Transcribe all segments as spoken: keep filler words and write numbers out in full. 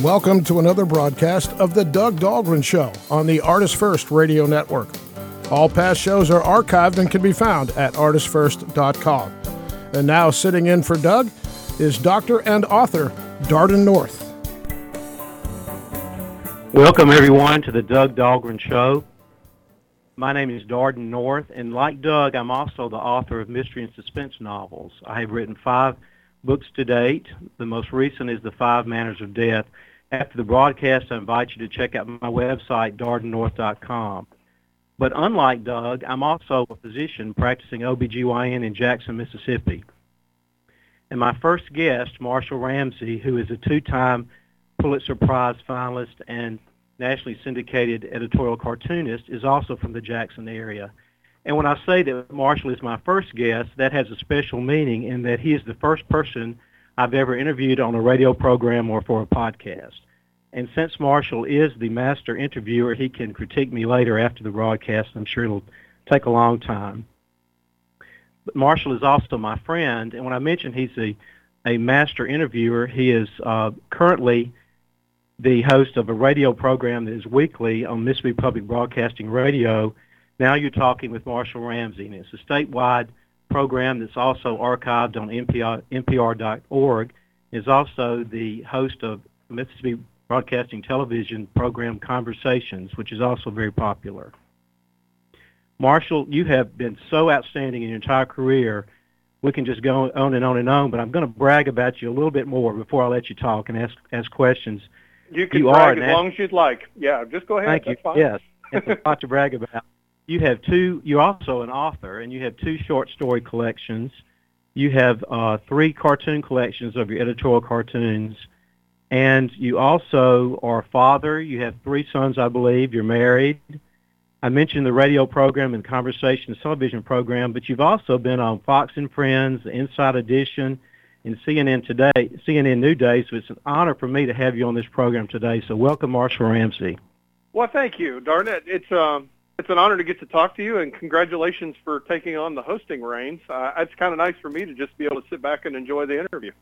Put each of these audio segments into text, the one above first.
Welcome to another broadcast of the Doug Dahlgren Show on the Artist First Radio Network. All past shows are archived and can be found at artist first dot com. And now sitting in for Doug is Doctor and author Darden North. Welcome everyone to the Doug Dahlgren Show. My name is Darden North, and like Doug, I'm also the author of mystery and suspense novels. I have written five books to date. The most recent is The Five Manners of Death. After the broadcast, I invite you to check out my website, darden north dot com. But unlike Doug, I'm also a physician practicing O B G Y N in Jackson, Mississippi. And my first guest, Marshall Ramsey, who is a two-time Pulitzer Prize finalist and nationally syndicated editorial cartoonist, is also from the Jackson area. And when I say that Marshall is my first guest, that has a special meaning in that he is the first person I've ever interviewed on a radio program or for a podcast. And since Marshall is the master interviewer, he can critique me later after the broadcast. I'm sure it'll take a long time. But Marshall is also my friend, and when I mention he's a, a master interviewer, he is uh, currently the host of a radio program that is weekly on Mississippi Public Broadcasting Radio. Now You're Talking with Marshall Ramsey, and it's a statewide program that's also archived on N P R dot org. Is also the host of Mississippi Broadcasting Television program Conversations, which is also very popular. Marshall, you have been so outstanding in your entire career. We can just go on and on and on, but I'm going to brag about you a little bit more before I let you talk and ask ask questions. You can you brag as long as you'd like. Yeah, just go ahead. Thank That's you. Fine. Yes, it's a lot to brag about. You have two. You're also an author, and you have two short story collections. You have uh, three cartoon collections of your editorial cartoons, and you also are a father. You have three sons, I believe. You're married. I mentioned the radio program and Conversations television program, but you've also been on Fox and Friends, Inside Edition, and C N N Today, C N N New Day. So it's an honor for me to have you on this program today. So welcome, Marshall Ramsey. Well, thank you, darn it. It's um, it's an honor to get to talk to you, and congratulations for taking on the hosting reins. Uh, it's kind of nice for me to just be able to sit back and enjoy the interview.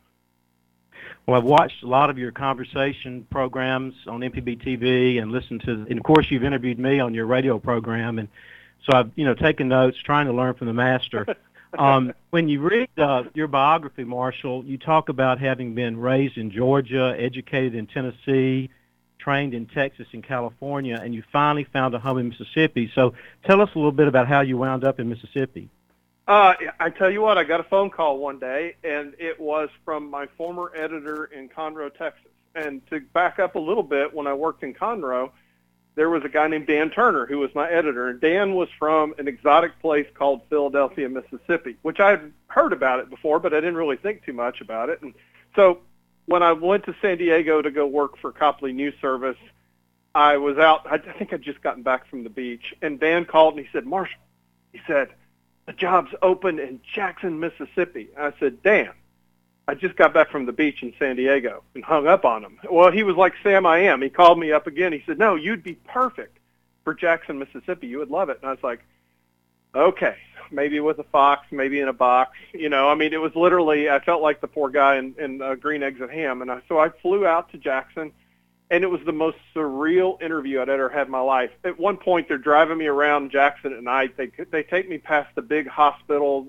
Well, I've watched a lot of your conversation programs on M P B T V and listened to, and of course you've interviewed me on your radio program, and so I've, you know, taken notes, trying to learn from the master. Um, when you read uh, your biography, Marshall, you talk about having been raised in Georgia, educated in Tennessee, trained in Texas and California, and you finally found a home in Mississippi. So tell us a little bit about how you wound up in Mississippi. Uh, I tell you what, I got a phone call one day, and it was from my former editor in Conroe, Texas. And to back up a little bit, when I worked in Conroe, there was a guy named Dan Turner who was my editor, and Dan was from an exotic place called Philadelphia, Mississippi, which I had heard about it before, but I didn't really think too much about it. And so when I went to San Diego to go work for Copley News Service, I was out, I think I'd just gotten back from the beach, and Dan called and he said, Marshall, he said, the job's open in Jackson, Mississippi. And I said, Dan, I just got back from the beach in San Diego, and hung up on him. Well, he was like Sam I am. He called me up again. He said, no, you'd be perfect for Jackson, Mississippi. You would love it. And I was like, okay, maybe with a fox, maybe in a box. You know, I mean, it was literally, I felt like the poor guy in, in uh, Green Eggs and Ham. And I, so I flew out to Jackson, and it was the most surreal interview I'd ever had in my life. At one point, they're driving me around Jackson at night. They they take me past the big hospital,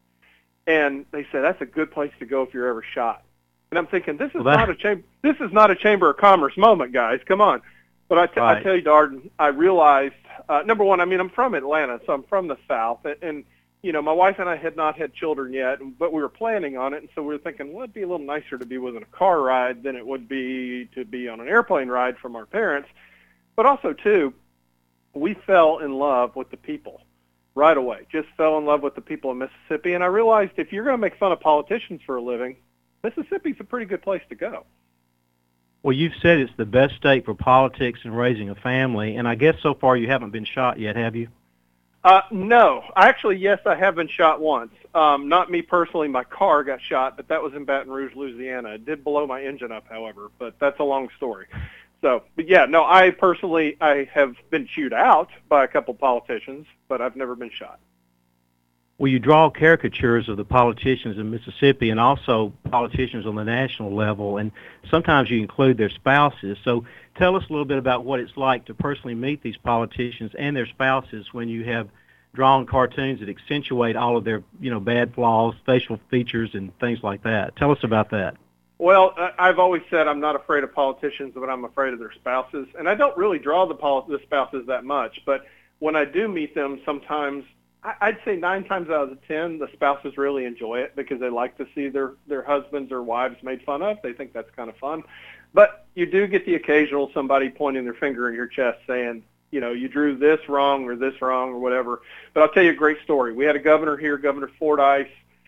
and they said, that's a good place to go if you're ever shot. And I'm thinking, this is well, that... not a chamber. This is not a Chamber of Commerce moment, guys. Come on. But I, t- right. I tell you, Darden, I realized, uh, number one, I mean, I'm from Atlanta, so I'm from the South, and, and you know, my wife and I had not had children yet, but we were planning on it, and so we were thinking, well, it'd be a little nicer to be within a car ride than it would be to be on an airplane ride from our parents. But also, too, we fell in love with the people right away, just fell in love with the people of Mississippi, and I realized if you're going to make fun of politicians for a living, Mississippi's a pretty good place to go. Well, you've said it's the best state for politics and raising a family, and I guess so far you haven't been shot yet, have you? Uh, no. Actually, yes, I have been shot once. Um, not me personally. My car got shot, but that was in Baton Rouge, Louisiana. It did blow my engine up, however, but that's a long story. So, but yeah, no, I personally, I have been chewed out by a couple politicians, but I've never been shot. Well, you draw caricatures of the politicians in Mississippi and also politicians on the national level, and sometimes you include their spouses. So tell us a little bit about what it's like to personally meet these politicians and their spouses when you have drawn cartoons that accentuate all of their, you know, bad flaws, facial features, and things like that. Tell us about that. Well, I've always said I'm not afraid of politicians, but I'm afraid of their spouses. And I don't really draw the, pol- the spouses that much, but when I do meet them, sometimes I'd say nine times out of ten, the spouses really enjoy it because they like to see their, their husbands or wives made fun of. They think that's kind of fun. But you do get the occasional somebody pointing their finger in your chest saying, you know, you drew this wrong or this wrong or whatever. But I'll tell you a great story. We had a governor here, Governor Fordyce.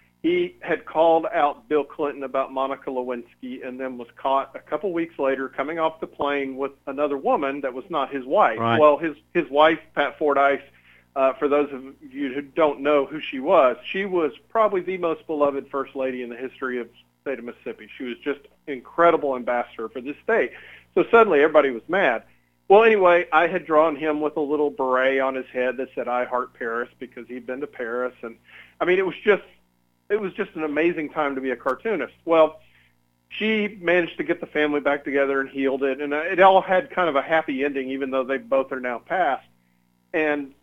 He had called out Bill Clinton about Monica Lewinsky and then was caught a couple weeks later coming off the plane with another woman that was not his wife. Right. Well, his, his wife, Pat Fordyce, Uh, for those of you who don't know who she was, she was probably the most beloved First Lady in the history of the state of Mississippi. She was just an incredible ambassador for this state. So suddenly everybody was mad. Well, anyway, I had drawn him with a little beret on his head that said, "I heart Paris," because he'd been to Paris. And, I mean, it was just it was just an amazing time to be a cartoonist. Well, she managed to get the family back together and healed it. And it all had kind of a happy ending, even though they both are now passed. And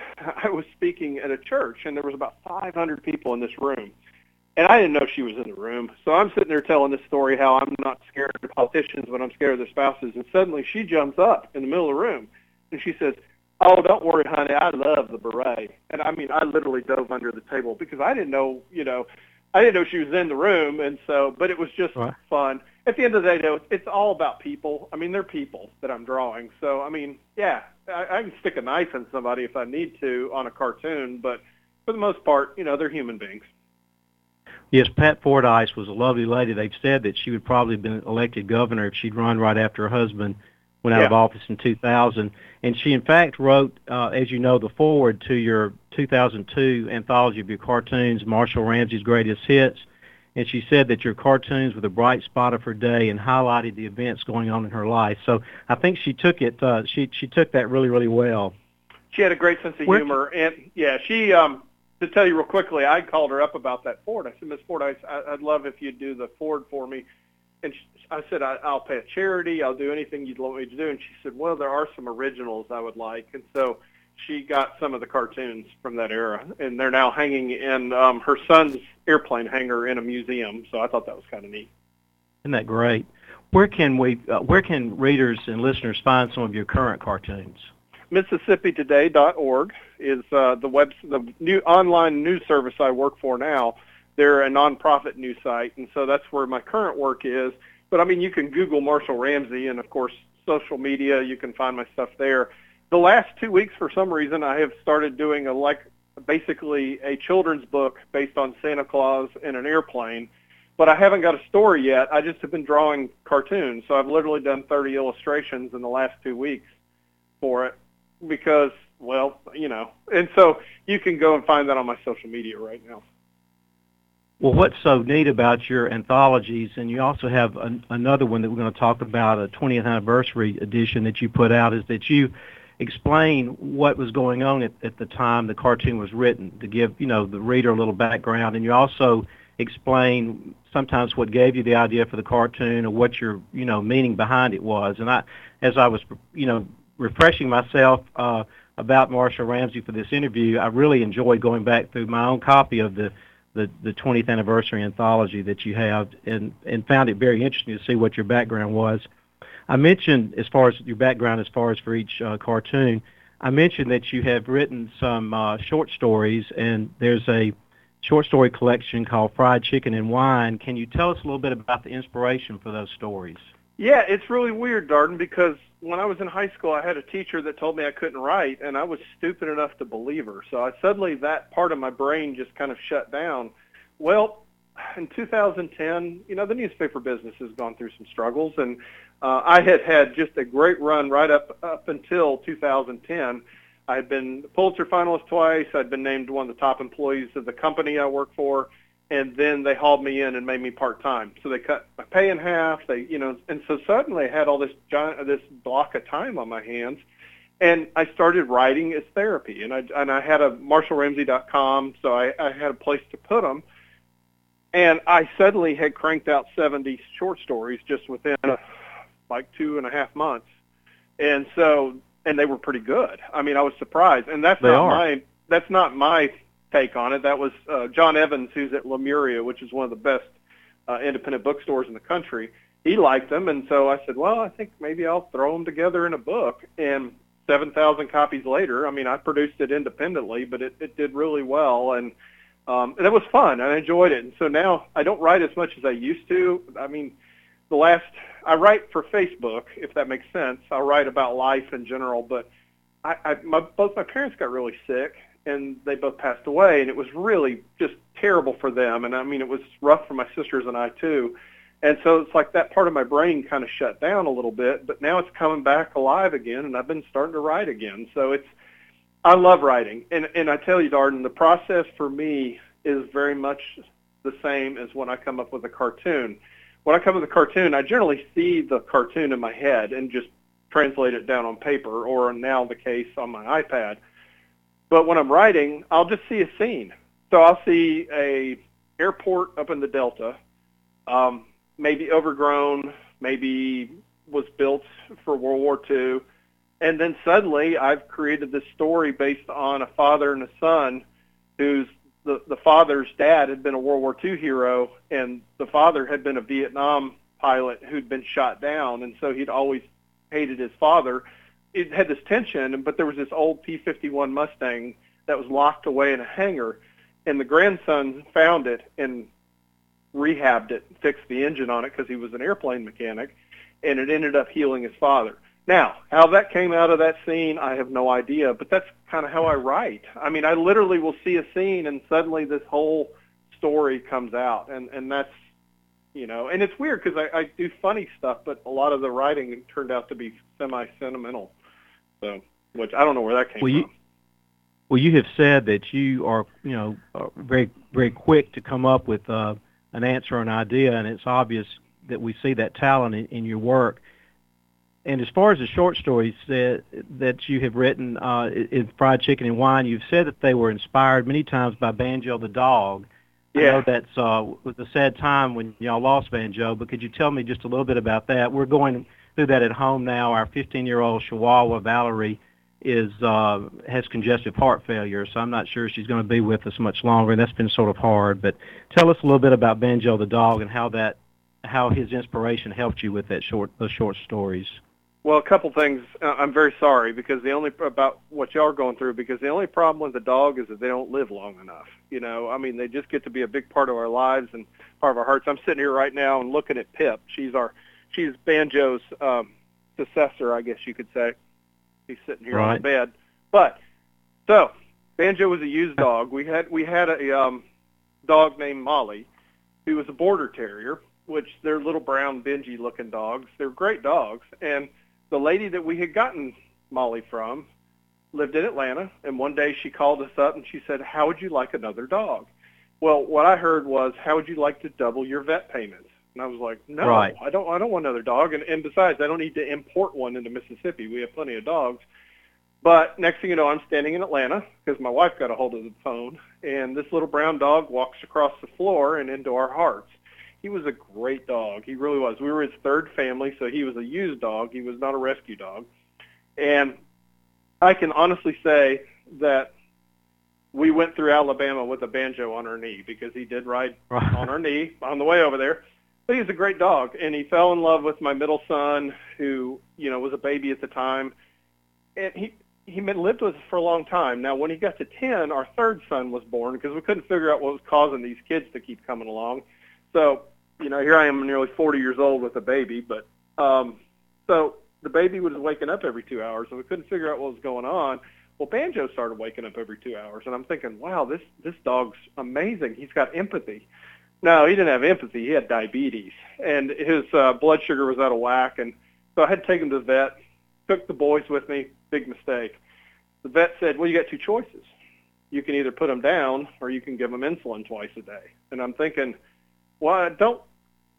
I was speaking at a church, and there was about five hundred people in this room, and I didn't know she was in the room. So I'm sitting there telling this story how I'm not scared of politicians, but I'm scared of their spouses, and suddenly she jumps up in the middle of the room, and she says, "Oh, don't worry, honey, I love the beret." And, I mean, I literally dove under the table because I didn't know, you know, I didn't know she was in the room, and so, but it was just right. fun. At the end of the day, though, it's all about people. I mean, they're people that I'm drawing. So, I mean, yeah, I, I can stick a knife in somebody if I need to on a cartoon, but for the most part, you know, they're human beings. Yes, Pat Fordyce was a lovely lady. They've said that she would probably have been elected governor if she'd run right after her husband went out yeah. of office in two thousand. And she, in fact, wrote, uh, as you know, the foreword to your two thousand two anthology of your cartoons, Marshall Ramsey's Greatest Hits. And she said that your cartoons were the bright spot of her day and highlighted the events going on in her life. So I think she took it. Uh, she she took that really really well. She had a great sense of Where, humor, and yeah, she. Um, to tell you real quickly, I called her up about that Ford. I said, "Miss Ford, I, I'd love if you'd do the Ford for me." And she, I said, I, "I'll pay a charity. I'll do anything you'd want me to do." And she said, "Well, there are some originals I would like." And so she got some of the cartoons from that era, and they're now hanging in um, her son's airplane hangar in a museum. So I thought that was kind of neat. Isn't that great? Where can we? Uh, where can readers and listeners find some of your current cartoons? Mississippi Today dot org is uh, the web, the new online news service I work for now. They're a nonprofit news site, and so that's where my current work is. But I mean, you can Google Marshall Ramsey, and of course, social media. You can find my stuff there. The last two weeks, for some reason, I have started doing a like basically a children's book based on Santa Claus in an airplane. But I haven't got a story yet. I just have been drawing cartoons, so I've literally done thirty illustrations in the last two weeks for it. Because, well, you know, and so you can go and find that on my social media right now. Well, what's so neat about your anthologies, and you also have an, another one that we're going to talk about, a twentieth anniversary edition that you put out, is that you explain what was going on at, at the time the cartoon was written, to give, you know, the reader a little background, and you also explain sometimes what gave you the idea for the cartoon or what your, you know, meaning behind it was. And I, as I was, you know, refreshing myself uh, about Marshall Ramsey for this interview, I really enjoyed going back through my own copy of the, the, the twentieth anniversary anthology that you have, and, and found it very interesting to see what your background was. I mentioned, as far as your background, as far as for each uh, cartoon, I mentioned that you have written some uh, short stories, and there's a short story collection called Fried Chicken and Wine. Can you tell us a little bit about the inspiration for those stories? Yeah, it's really weird, Darden, because when I was in high school, I had a teacher that told me I couldn't write, and I was stupid enough to believe her. So I suddenly, that part of my brain just kind of shut down. Well, in two thousand ten, you know, the newspaper business has gone through some struggles, and uh, I had had just a great run right up, up until two thousand ten. I had been Pulitzer finalist twice. I'd been named one of the top employees of the company I work for. And then they hauled me in and made me part-time. So they cut my pay in half. They, you know, and so suddenly I had all this giant, this block of time on my hands. And I started writing as therapy, and I and I had a Marshall Ramsey dot com, so I, I had a place to put them. And I suddenly had cranked out seventy short stories just within a, like two and a half months, and so and they were pretty good. I mean, I was surprised, and that's They not are. my that's not my take on it. That was uh, John Evans, who's at Lemuria, which is one of the best uh, independent bookstores in the country. He liked them, and so I said, well, I think maybe I'll throw them together in a book. And seven thousand copies later, I mean, I produced it independently, but it, it did really well, and um, and it was fun. I enjoyed it. And so now I don't write as much as I used to. I mean, the last I write for Facebook, if that makes sense. I'll write about life in general, but I, I my, both my parents got really sick, and they both passed away, and it was really just terrible for them. And I mean, it was rough for my sisters and I too. And so it's like that part of my brain kind of shut down a little bit, but now it's coming back alive again, and I've been starting to write again. So it's, I love writing. And, and I tell you, Darden, the process for me is very much the same as when I come up with a cartoon. When I come up with a cartoon, I generally see the cartoon in my head and just translate it down on paper, or now the case on my iPad. But when I'm writing, I'll just see a scene. So I'll see a airport up in the Delta, um, maybe overgrown, maybe was built for World War Two, and then suddenly I've created this story based on a father and a son whose the, the father's dad had been a World War Two hero, and the father had been a Vietnam pilot who'd been shot down, and so he'd always hated his father. It had this tension, but there was this old P fifty-one Mustang that was locked away in a hangar, and the grandson found it and rehabbed it, fixed the engine on it because he was an airplane mechanic, and it ended up healing his father. Now, how that came out of that scene, I have no idea, but that's kind of how I write. I mean, I literally will see a scene, and suddenly this whole story comes out, and, and that's, you know, and it's weird because I, I do funny stuff, but a lot of the writing turned out to be semi-sentimental, so, which I don't know where that came well, you, from. Well, you have said that you are, you know, are very, very quick to come up with uh, an answer or an idea, and it's obvious that we see that talent in, in your work. And as far as the short stories that, that you have written uh, in Fried Chicken and Wine, you've said that they were inspired many times by Banjo the dog. Yeah. I know that's uh, was a sad time when y'all lost Banjo, but could you tell me just a little bit about that? We're going through that at home now. Our fifteen-year-old Chihuahua, Valerie, is uh, has congestive heart failure, so I'm not sure she's going to be with us much longer, and that's been sort of hard. But tell us a little bit about Banjo the dog and how that how his inspiration helped you with that short those short stories. Well, a couple things. Uh, I'm very sorry because the only about what y'all are going through because the only problem with the dog is that they don't live long enough. You know, I mean, they just get to be a big part of our lives and part of our hearts. I'm sitting here right now and looking at Pip. She's our, she's Banjo's um, successor, I guess you could say. He's sitting here Right. on the bed. But so Banjo was a used dog. We had we had a um, dog named Molly, who was a border terrier, which they're little brown, dingy-looking dogs. They're great dogs, and the lady that we had gotten Molly from lived in Atlanta, and one day she called us up and she said, how would you like another dog? Well, what I heard was, how would you like to double your vet payments? And I was like, no, Right. I don't I don't want another dog. And, and besides, I don't need to import one into Mississippi. We have plenty of dogs. But next thing you know, I'm standing in Atlanta because my wife got a hold of the phone, and this little brown dog walks across the floor and into our hearts. He was a great dog. He really was. We were his third family, so he was a used dog. He was not a rescue dog. And I can honestly say that we went through Alabama with a Banjo on our knee because he did ride Right. on our knee on the way over there. But he's a great dog, and he fell in love with my middle son, who, you know, was a baby at the time. And he he lived with us for a long time. Now, when he got to ten, our third son was born because we couldn't figure out what was causing these kids to keep coming along. So, you know, here I am nearly forty years old with a baby, but um, so the baby was waking up every two hours, and we couldn't figure out what was going on. Well, Banjo started waking up every two hours, and I'm thinking, wow, this, this dog's amazing. He's got empathy. No, he didn't have empathy. He had diabetes, and his uh, blood sugar was out of whack, and so I had to take him to the vet, took the boys with me, big mistake. The vet said, well, you got two choices. You can either put him down or you can give him insulin twice a day. And I'm thinking, well, I don't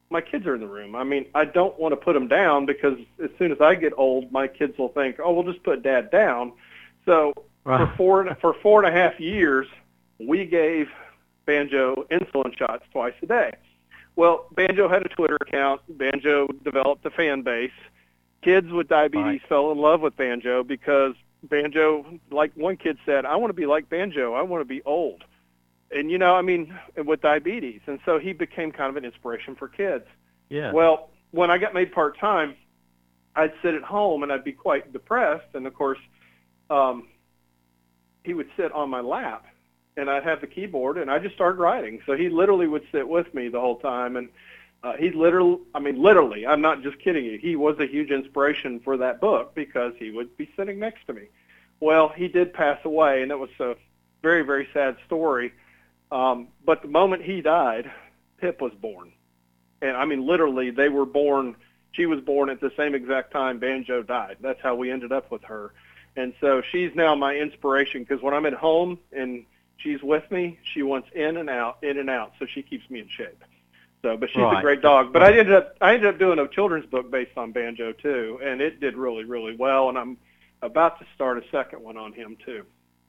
my kids are in the room. I mean, I don't want to put them down because as soon as I get old, my kids will think, oh, we'll just put Dad down. So Right. for four for four and a half years, we gave Banjo insulin shots twice a day. Well, Banjo had a Twitter account. Banjo developed a fan base. Kids with diabetes Right. fell in love with Banjo because Banjo, like one kid said, I want to be like Banjo. I want to be old. And, you know, I mean, with diabetes. And so he became kind of an inspiration for kids. Yeah. Well, when I got made part-time, I'd sit at home and I'd be quite depressed. And, of course, um, he would sit on my lap, and I'd have the keyboard, and I just started writing. So he literally would sit with me the whole time. And uh, he literally, I mean, literally, I'm not just kidding you, he was a huge inspiration for that book because he would be sitting next to me. Well, he did pass away, and it was a very, very sad story. Um, but the moment he died, Pip was born. And, I mean, literally, they were born, she was born at the same exact time Banjo died. That's how we ended up with her. And so she's now my inspiration because when I'm at home and she's with me, she wants in and out, in and out, so she keeps me in shape. So, but she's Right. a great dog. But I ended up, I ended up doing a children's book based on Banjo, too, and it did really, really well, and I'm about to start a second one on him, too.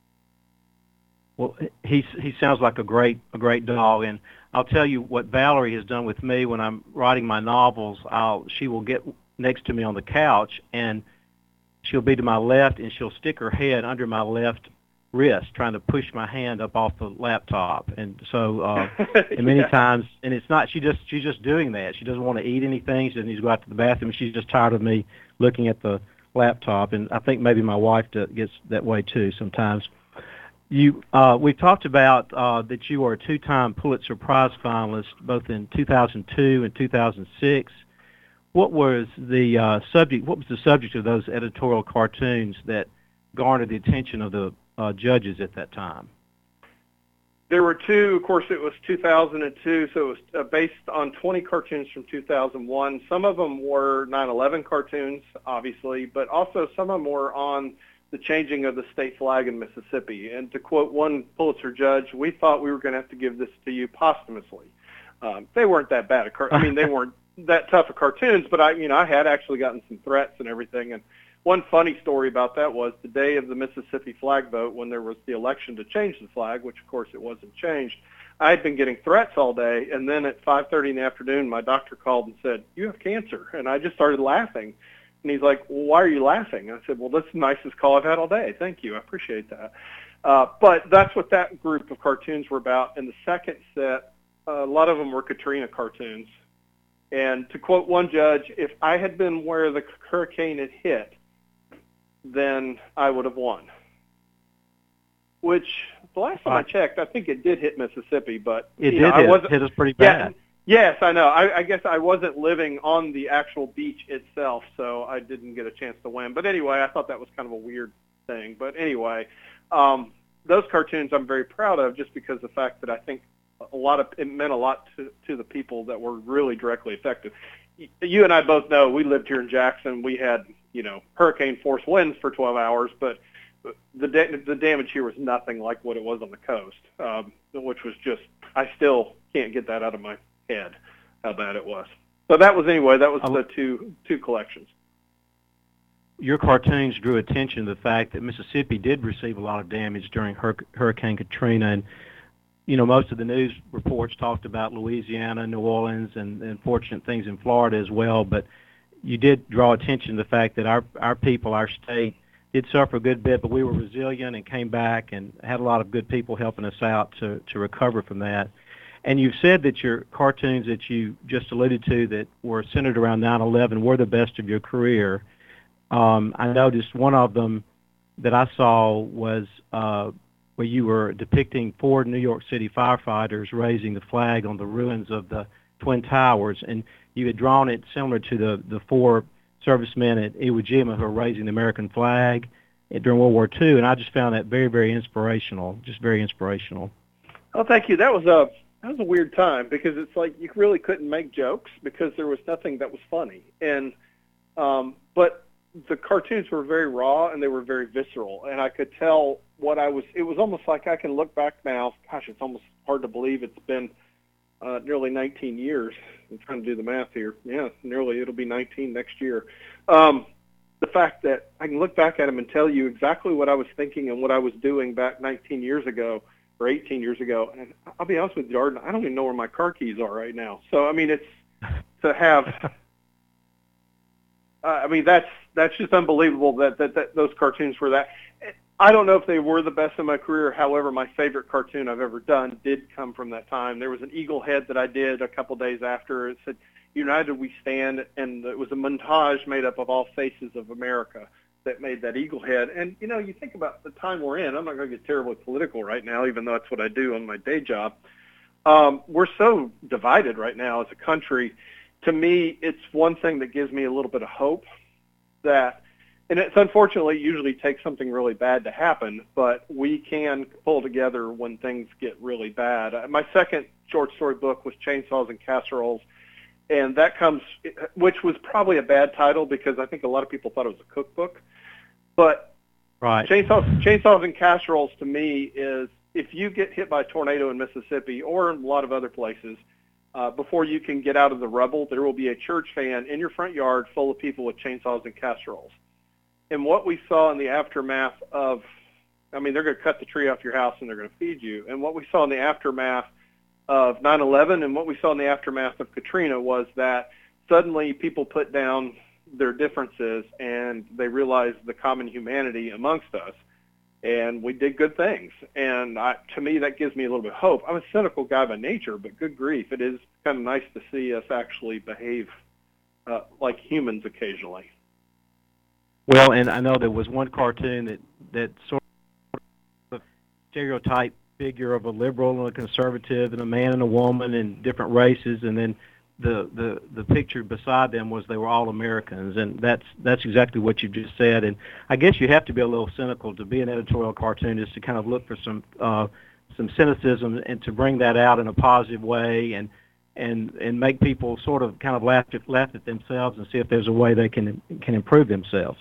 Well, he he sounds like a great a great dog, and I'll tell you what Valerie has done with me when I'm writing my novels. I'll she will get next to me on the couch, and she'll be to my left, and she'll stick her head under my left wrist, trying to push my hand up off the laptop. And so, uh, and many Yeah. times, and it's not she just she's just doing that. She doesn't want to eat anything. She doesn't need to go out to the bathroom. She's just tired of me looking at the laptop, and I think maybe my wife does, gets that way too sometimes. You, uh, we've talked about uh, that you are a two-time Pulitzer Prize finalist, both in two thousand two and two thousand six. What was the uh, subject? What was the subject of those editorial cartoons that garnered the attention of the uh, judges at that time? There were two. Of course, it was two thousand two, so it was uh, based on twenty cartoons from two thousand one. Some of them were nine eleven cartoons, obviously, but also some of them were on the changing of the state flag in Mississippi. And to quote one Pulitzer judge, we thought we were going to have to give this to you posthumously. Um, they weren't that bad. Car- I mean, they weren't that tough of cartoons, but I, you know, I had actually gotten some threats and everything. And one funny story about that was the day of the Mississippi flag vote, when there was the election to change the flag, which of course it wasn't changed, I had been getting threats all day. And then at five thirty in the afternoon, my doctor called and said, "You have cancer." And I just started laughing. And he's like, "Well, why are you laughing?" I said, "Well, that's the nicest call I've had all day. Thank you. I appreciate that." Uh, but that's what that group of cartoons were about. And the second set, uh, a lot of them were Katrina cartoons. And to quote one judge, if I had been where the hurricane had hit, then I would have won. Which, the last time I checked, I think it did hit Mississippi, but It you did know, I hit, wasn't, hit us pretty yeah, bad. Yes, I know. I, I guess I wasn't living on the actual beach itself, so I didn't get a chance to win. But anyway, I thought that was kind of a weird thing. But anyway, um, those cartoons I'm very proud of just because of the fact that I think a lot of it meant a lot to, to the people that were really directly affected. You and I both know we lived here in Jackson. We had, you know, hurricane force winds for twelve hours, but the da- the damage here was nothing like what it was on the coast, um, which was just, I still can't get that out of my head how bad it was. So that was, anyway, that was the two two collections. Your cartoons drew attention to the fact that Mississippi did receive a lot of damage during Hur- Hurricane Katrina, and you know, most of the news reports talked about Louisiana, New Orleans, and, and fortunate things in Florida as well, but you did draw attention to the fact that our our people, our state, did suffer a good bit, but we were resilient and came back and had a lot of good people helping us out to, to recover from that. And you've said that your cartoons that you just alluded to that were centered around nine eleven were the best of your career. Um, I noticed one of them that I saw was uh, where you were depicting four New York City firefighters raising the flag on the ruins of the Twin Towers, and you had drawn it similar to the, the four servicemen at Iwo Jima who were raising the American flag during World War Two, and I just found that very, very inspirational, just very inspirational. Oh, thank you. That was a that was a weird time because it's like you really couldn't make jokes because there was nothing that was funny, and um, but the cartoons were very raw and they were very visceral, and I could tell what I was. It was almost like I can look back now. Gosh, it's almost hard to believe it's been uh, nearly nineteen years. I'm trying to do the math here. Yeah, nearly. It'll be nineteen next year. Um, the fact that I can look back at him and tell you exactly what I was thinking and what I was doing back nineteen years ago or eighteen years ago. And I'll be honest with you, Jordan, I don't even know where my car keys are right now. So, I mean, it's to have, uh, I mean, that's that's just unbelievable that, that, that those cartoons were that. I don't know if they were the best in my career. However, my favorite cartoon I've ever done did come from that time. There was an eagle head that I did a couple days after. It said, "United we stand," and it was a montage made up of all faces of America that made that eagle head. And, you know, you think about the time we're in. I'm not going to get terribly political right now, even though that's what I do on my day job. Um, we're so divided right now as a country. To me, it's one thing that gives me a little bit of hope that, and it's unfortunately usually takes something really bad to happen, but we can pull together when things get really bad. Uh, my second short story book was Chainsaws and Casseroles, and that comes, which was probably a bad title because I think a lot of people thought it was a cookbook. But right. Chainsaws, Chainsaws and Casseroles to me is if you get hit by a tornado in Mississippi or in a lot of other places, uh, before you can get out of the rubble, there will be a church van in your front yard full of people with chainsaws and casseroles. And what we saw in the aftermath of, I mean, they're going to cut the tree off your house and they're going to feed you. And what we saw in the aftermath of nine eleven and what we saw in the aftermath of Katrina was that suddenly people put down their differences and they realized the common humanity amongst us. And we did good things. And I, to me, that gives me a little bit of hope. I'm a cynical guy by nature, but good grief, it is kind of nice to see us actually behave uh, like humans occasionally. Well, and I know there was one cartoon that, that sort of stereotype figure of a liberal and a conservative and a man and a woman and different races, and then the, the, the picture beside them was they were all Americans, and that's that's exactly what you just said. And I guess you have to be a little cynical to be an editorial cartoonist to kind of look for some uh, some cynicism and to bring that out in a positive way and and and make people sort of kind of laugh at, laugh at themselves and see if there's a way they can can improve themselves.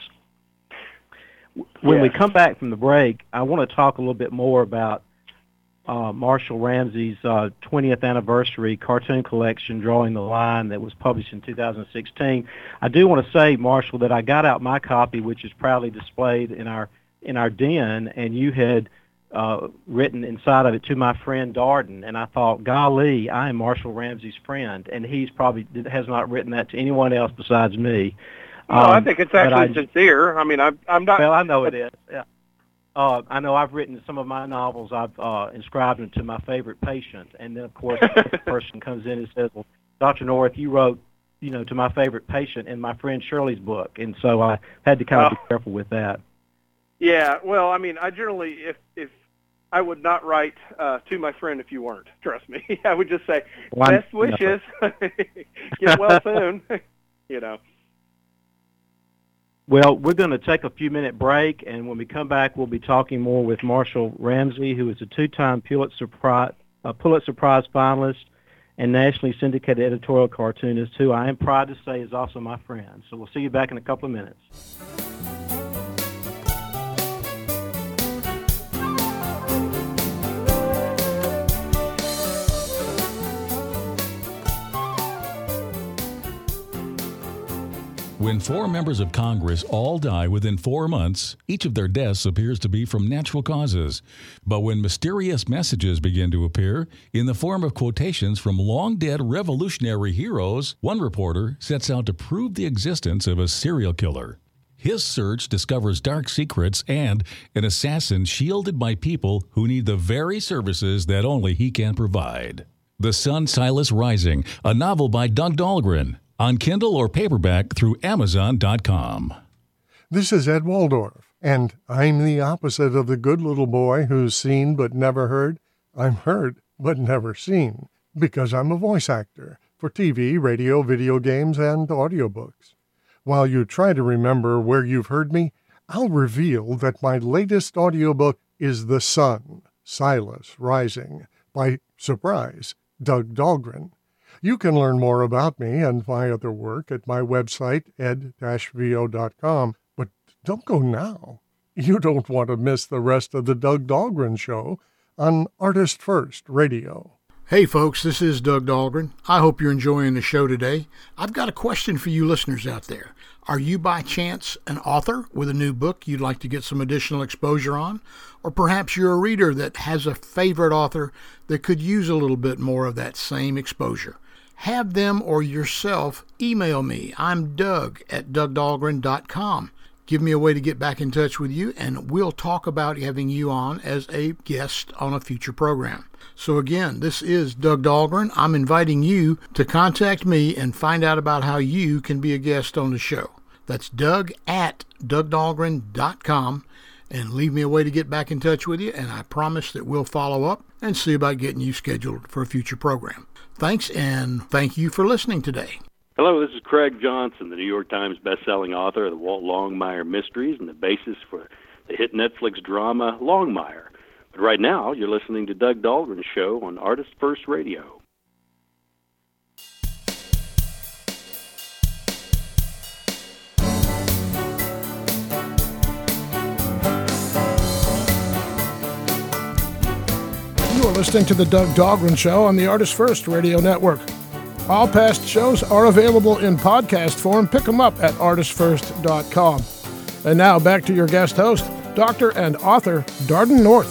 When yeah. we come back from the break, I want to talk a little bit more about uh, Marshall Ramsey's uh, twentieth anniversary cartoon collection, Drawing the Line, that was published in two thousand sixteen. I do want to say, Marshall, that I got out my copy, which is proudly displayed in our in our den, and you had uh, written inside of it, "To my friend Darden," and I thought, golly, I am Marshall Ramsey's friend, and he's probably has not written that to anyone else besides me. No, um, I think it's actually I, sincere. I mean, I'm, I'm not... Well, I know it is. Yeah. Uh, I know I've written some of my novels. I've uh, inscribed them to my favorite patient. And then, of course, the person comes in and says, well, Doctor North, you wrote, you know, To My Favorite Patient in my friend Shirley's book. And so I had to kind of oh. be careful with that. Yeah, well, I mean, I generally, if, if I would not write uh, To My Friend if you weren't, trust me. I would just say, well, best I'm, wishes, get well soon, you know. Well, we're going to take a few-minute break, and when we come back, we'll be talking more with Marshall Ramsey, who is a two-time Pulitzer Prize, uh, Pulitzer Prize finalist and nationally syndicated editorial cartoonist, who I am proud to say is also my friend. So we'll see you back in a couple of minutes. When four members of Congress all die within four months, each of their deaths appears to be from natural causes. But when mysterious messages begin to appear in the form of quotations from long-dead revolutionary heroes, one reporter sets out to prove the existence of a serial killer. His search discovers dark secrets and an assassin shielded by people who need the very services that only he can provide. The Sun Silas Rising, a novel by Doug Dahlgren. On Kindle or paperback through Amazon dot com. This is Ed Waldorf, and I'm the opposite of the good little boy who's seen but never heard. I'm heard but never seen, because I'm a voice actor for T V, radio, video games, and audiobooks. While you try to remember where you've heard me, I'll reveal that my latest audiobook is The Sun, Silas Rising, by, surprise, Doug Dahlgren. You can learn more about me and my other work at my website, ed dash v o dot com. But don't go now. You don't want to miss the rest of the Doug Dahlgren Show on Artist First Radio. Hey folks, this is Doug Dahlgren. I hope you're enjoying the show today. I've got a question for you listeners out there. Are you by chance an author with a new book you'd like to get some additional exposure on? Or perhaps you're a reader that has a favorite author that could use a little bit more of that same exposure? Have them or yourself email me. I'm Doug at doug dahlgren dot com. Give me a way to get back in touch with you, and we'll talk about having you on as a guest on a future program. So again, this is Doug Dahlgren. I'm inviting you to contact me and find out about how you can be a guest on the show. That's Doug at doug dahlgren dot com, and leave me a way to get back in touch with you, and I promise that we'll follow up and see about getting you scheduled for a future program. Thanks, and thank you for listening today. Hello, this is Craig Johnson, the New York Times bestselling author of the Walt Longmire Mysteries and the basis for the hit Netflix drama Longmire. But right now, you're listening to Doug Dahlgren's show on Artist First Radio. You are listening to the Doug Dahlgren Show on the Artist First Radio Network. All past shows are available in podcast form. Pick them up at artist first dot com. And now back to your guest host, Doctor and author Darden North.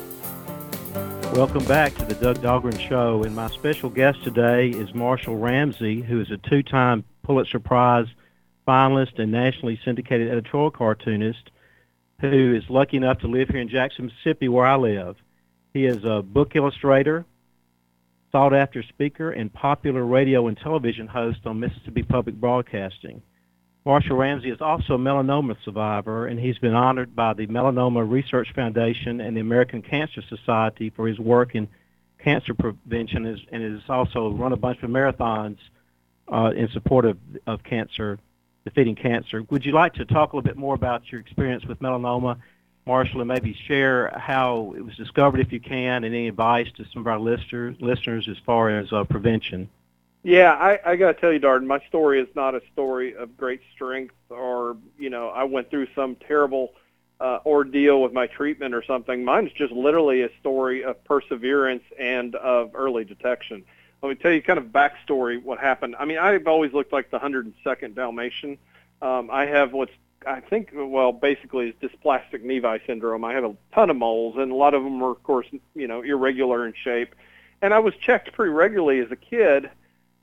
Welcome back to the Doug Dahlgren Show, and my special guest today is Marshall Ramsey, who is a two-time Pulitzer Prize finalist and nationally syndicated editorial cartoonist who is lucky enough to live here in Jackson, Mississippi, where I live. He is a book illustrator, sought-after speaker, and popular radio and television host on Mississippi Public Broadcasting. Marshall Ramsey is also a melanoma survivor, and he's been honored by the Melanoma Research Foundation and the American Cancer Society for his work in cancer prevention, and has also run a bunch of marathons uh, in support of, of cancer, defeating cancer. Would you like to talk a little bit more about your experience with melanoma, Marshall, and maybe share how it was discovered, if you can, and any advice to some of our listeners, listeners as far as uh, prevention? Yeah, I, I got to tell you, Darden, my story is not a story of great strength or, you know, I went through some terrible uh, ordeal with my treatment or something. Mine's just literally a story of perseverance and of early detection. Let me tell you kind of backstory what happened. I mean, I've always looked like the one hundred second Dalmatian. Um, I have what's I think, well, basically is dysplastic Nevi syndrome. I have a ton of moles, and a lot of them are, of course, you know, irregular in shape. And I was checked pretty regularly as a kid,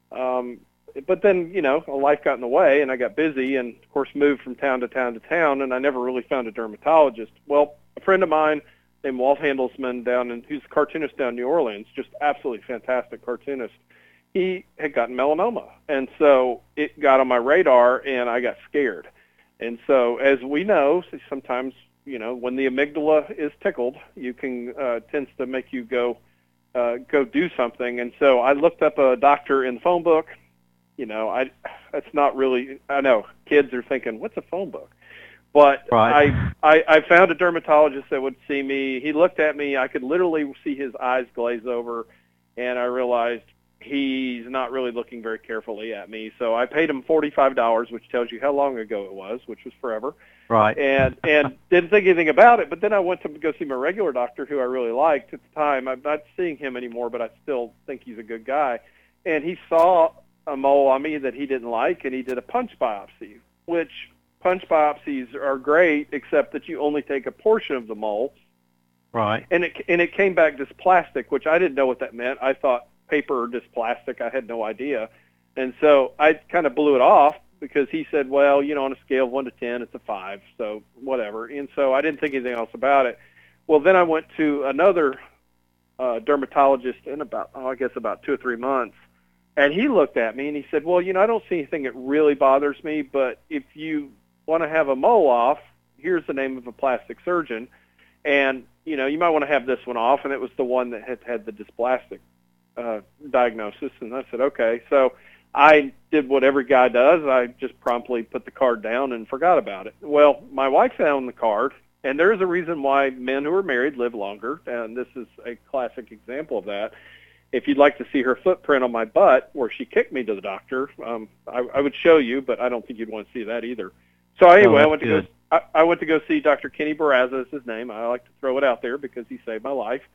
um, but then, you know, life got in the way, and I got busy and, of course, moved from town to town to town, and I never really found a dermatologist. Well, a friend of mine named Walt Handelsman down in, who's a cartoonist down in New Orleans, just absolutely fantastic cartoonist, he had gotten melanoma. And so it got on my radar, and I got scared. And so, as we know, sometimes, you know, when the amygdala is tickled, you can uh, tends to make you go uh, go do something. And so, I looked up a doctor in the phone book. You know, I that's not really. I know kids are thinking, "What's a phone book?" But right. I, I I found a dermatologist that would see me. He looked at me. I could literally see his eyes glaze over, and I realized he's not really looking very carefully at me. So I paid him forty-five dollars, which tells you how long ago it was, which was forever. Right. And and didn't think anything about it. But then I went to go see my regular doctor, who I really liked at the time. I'm not seeing him anymore, but I still think he's a good guy. And he saw a mole on me that he didn't like, and he did a punch biopsy, which punch biopsies are great, except that you only take a portion of the mole. Right. And it and it came back dysplastic, which I didn't know what that meant. I thought paper or dysplastic. I had no idea. And so I kind of blew it off because he said, well, you know, on a scale of one to ten, it's a five, so whatever. And so I didn't think anything else about it. Well, then I went to another uh, dermatologist in about, oh, I guess about two or three months, and he looked at me and he said, well, you know, I don't see anything that really bothers me, but if you want to have a mole off, here's the name of a plastic surgeon, and, you know, you might want to have this one off, and it was the one that had had the dysplastic Uh, diagnosis. And I said, okay. So I did what every guy does. I just promptly put the card down and forgot about it. Well, my wife found the card, and there is a reason why men who are married live longer, and this is a classic example of that. If you'd like to see her footprint on my butt where she kicked me to the doctor, um, I, I would show you, but I don't think you'd want to see that either. So anyway, oh, I went to good. go I, I went to go see Doctor Kenny Barraza is his name. I like to throw it out there because he saved my life.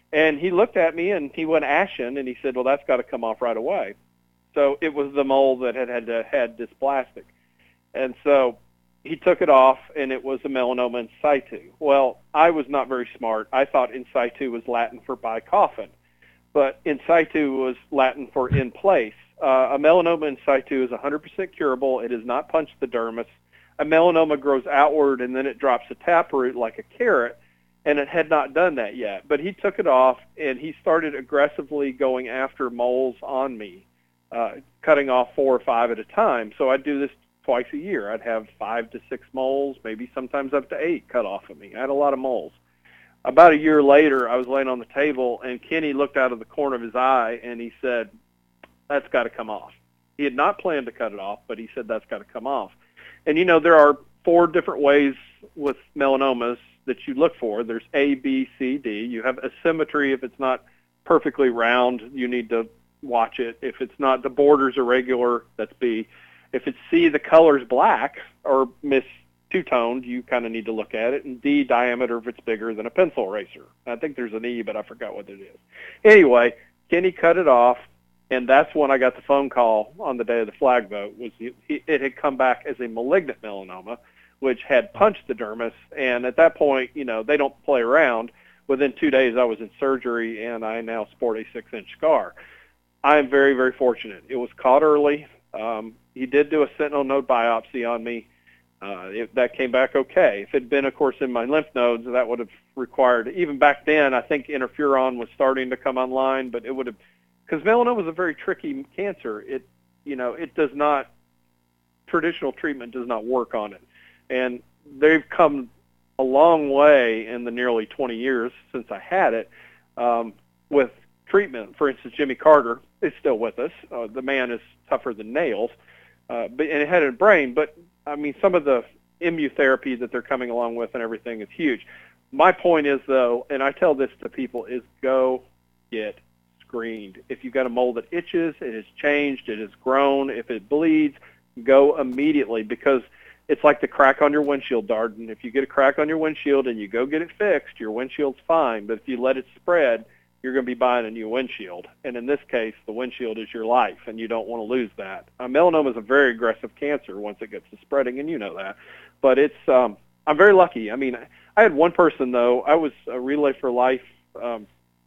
And he looked at me, and he went ashen, and he said, well, that's got to come off right away. So it was the mole that had had, to, had dysplastic. And so he took it off, and it was a melanoma in situ. Well, I was not very smart. I thought in situ was Latin for by coffin, but in situ was Latin for in place. Uh, a melanoma in situ is one hundred percent curable. It has not punched the dermis. A melanoma grows outward, and then it drops a taproot like a carrot, and it had not done that yet. But he took it off, and he started aggressively going after moles on me, uh, cutting off four or five at a time. So I'd do this twice a year. I'd have five to six moles, maybe sometimes up to eight cut off of me. I had a lot of moles. About a year later, I was laying on the table, and Kenny looked out of the corner of his eye, and he said, that's got to come off. He had not planned to cut it off, but he said that's got to come off. And, you know, there are four different ways with melanomas that you look for. There's A, B, C, D. You have asymmetry. If it's not perfectly round, you need to watch it. If it's not, the borders are regular, that's B. If it's C, the color's black or mis two-toned, you kind of need to look at it. And D, diameter if it's bigger than a pencil eraser. I think there's an E, but I forgot what it is. Anyway, Kenny cut it off, and that's when I got the phone call on the day of the flag vote. Was it, it had come back as a malignant melanoma, which had punched the dermis, and at that point, you know, they don't play around. Within two days, I was in surgery, and I now sport a six-inch scar. I am very, very fortunate. It was caught early. Um, he did do a sentinel node biopsy on me. Uh, it, that came back okay. If it had been, of course, in my lymph nodes, that would have required, even back then, I think interferon was starting to come online, but it would have, because melanoma is a very tricky cancer. It, you know, it does not, traditional treatment does not work on it. And they've come a long way in the nearly twenty years since I had it um, with treatment. For instance, Jimmy Carter is still with us. Uh, the man is tougher than nails, uh, but and it had a brain. But I mean, some of the immunotherapy that they're coming along with and everything is huge. My point is, though, and I tell this to people, is go get screened. If you've got a mole that itches, it has changed, it has grown, if it bleeds, go immediately, because it's like the crack on your windshield, Darden. If you get a crack on your windshield and you go get it fixed, your windshield's fine. But if you let it spread, you're going to be buying a new windshield. And in this case, the windshield is your life, and you don't want to lose that. Uh, melanoma is a very aggressive cancer once it gets to spreading, and you know that. But it's um, I'm very lucky. I mean, I had one person, though. I was a Relay for Life. Um,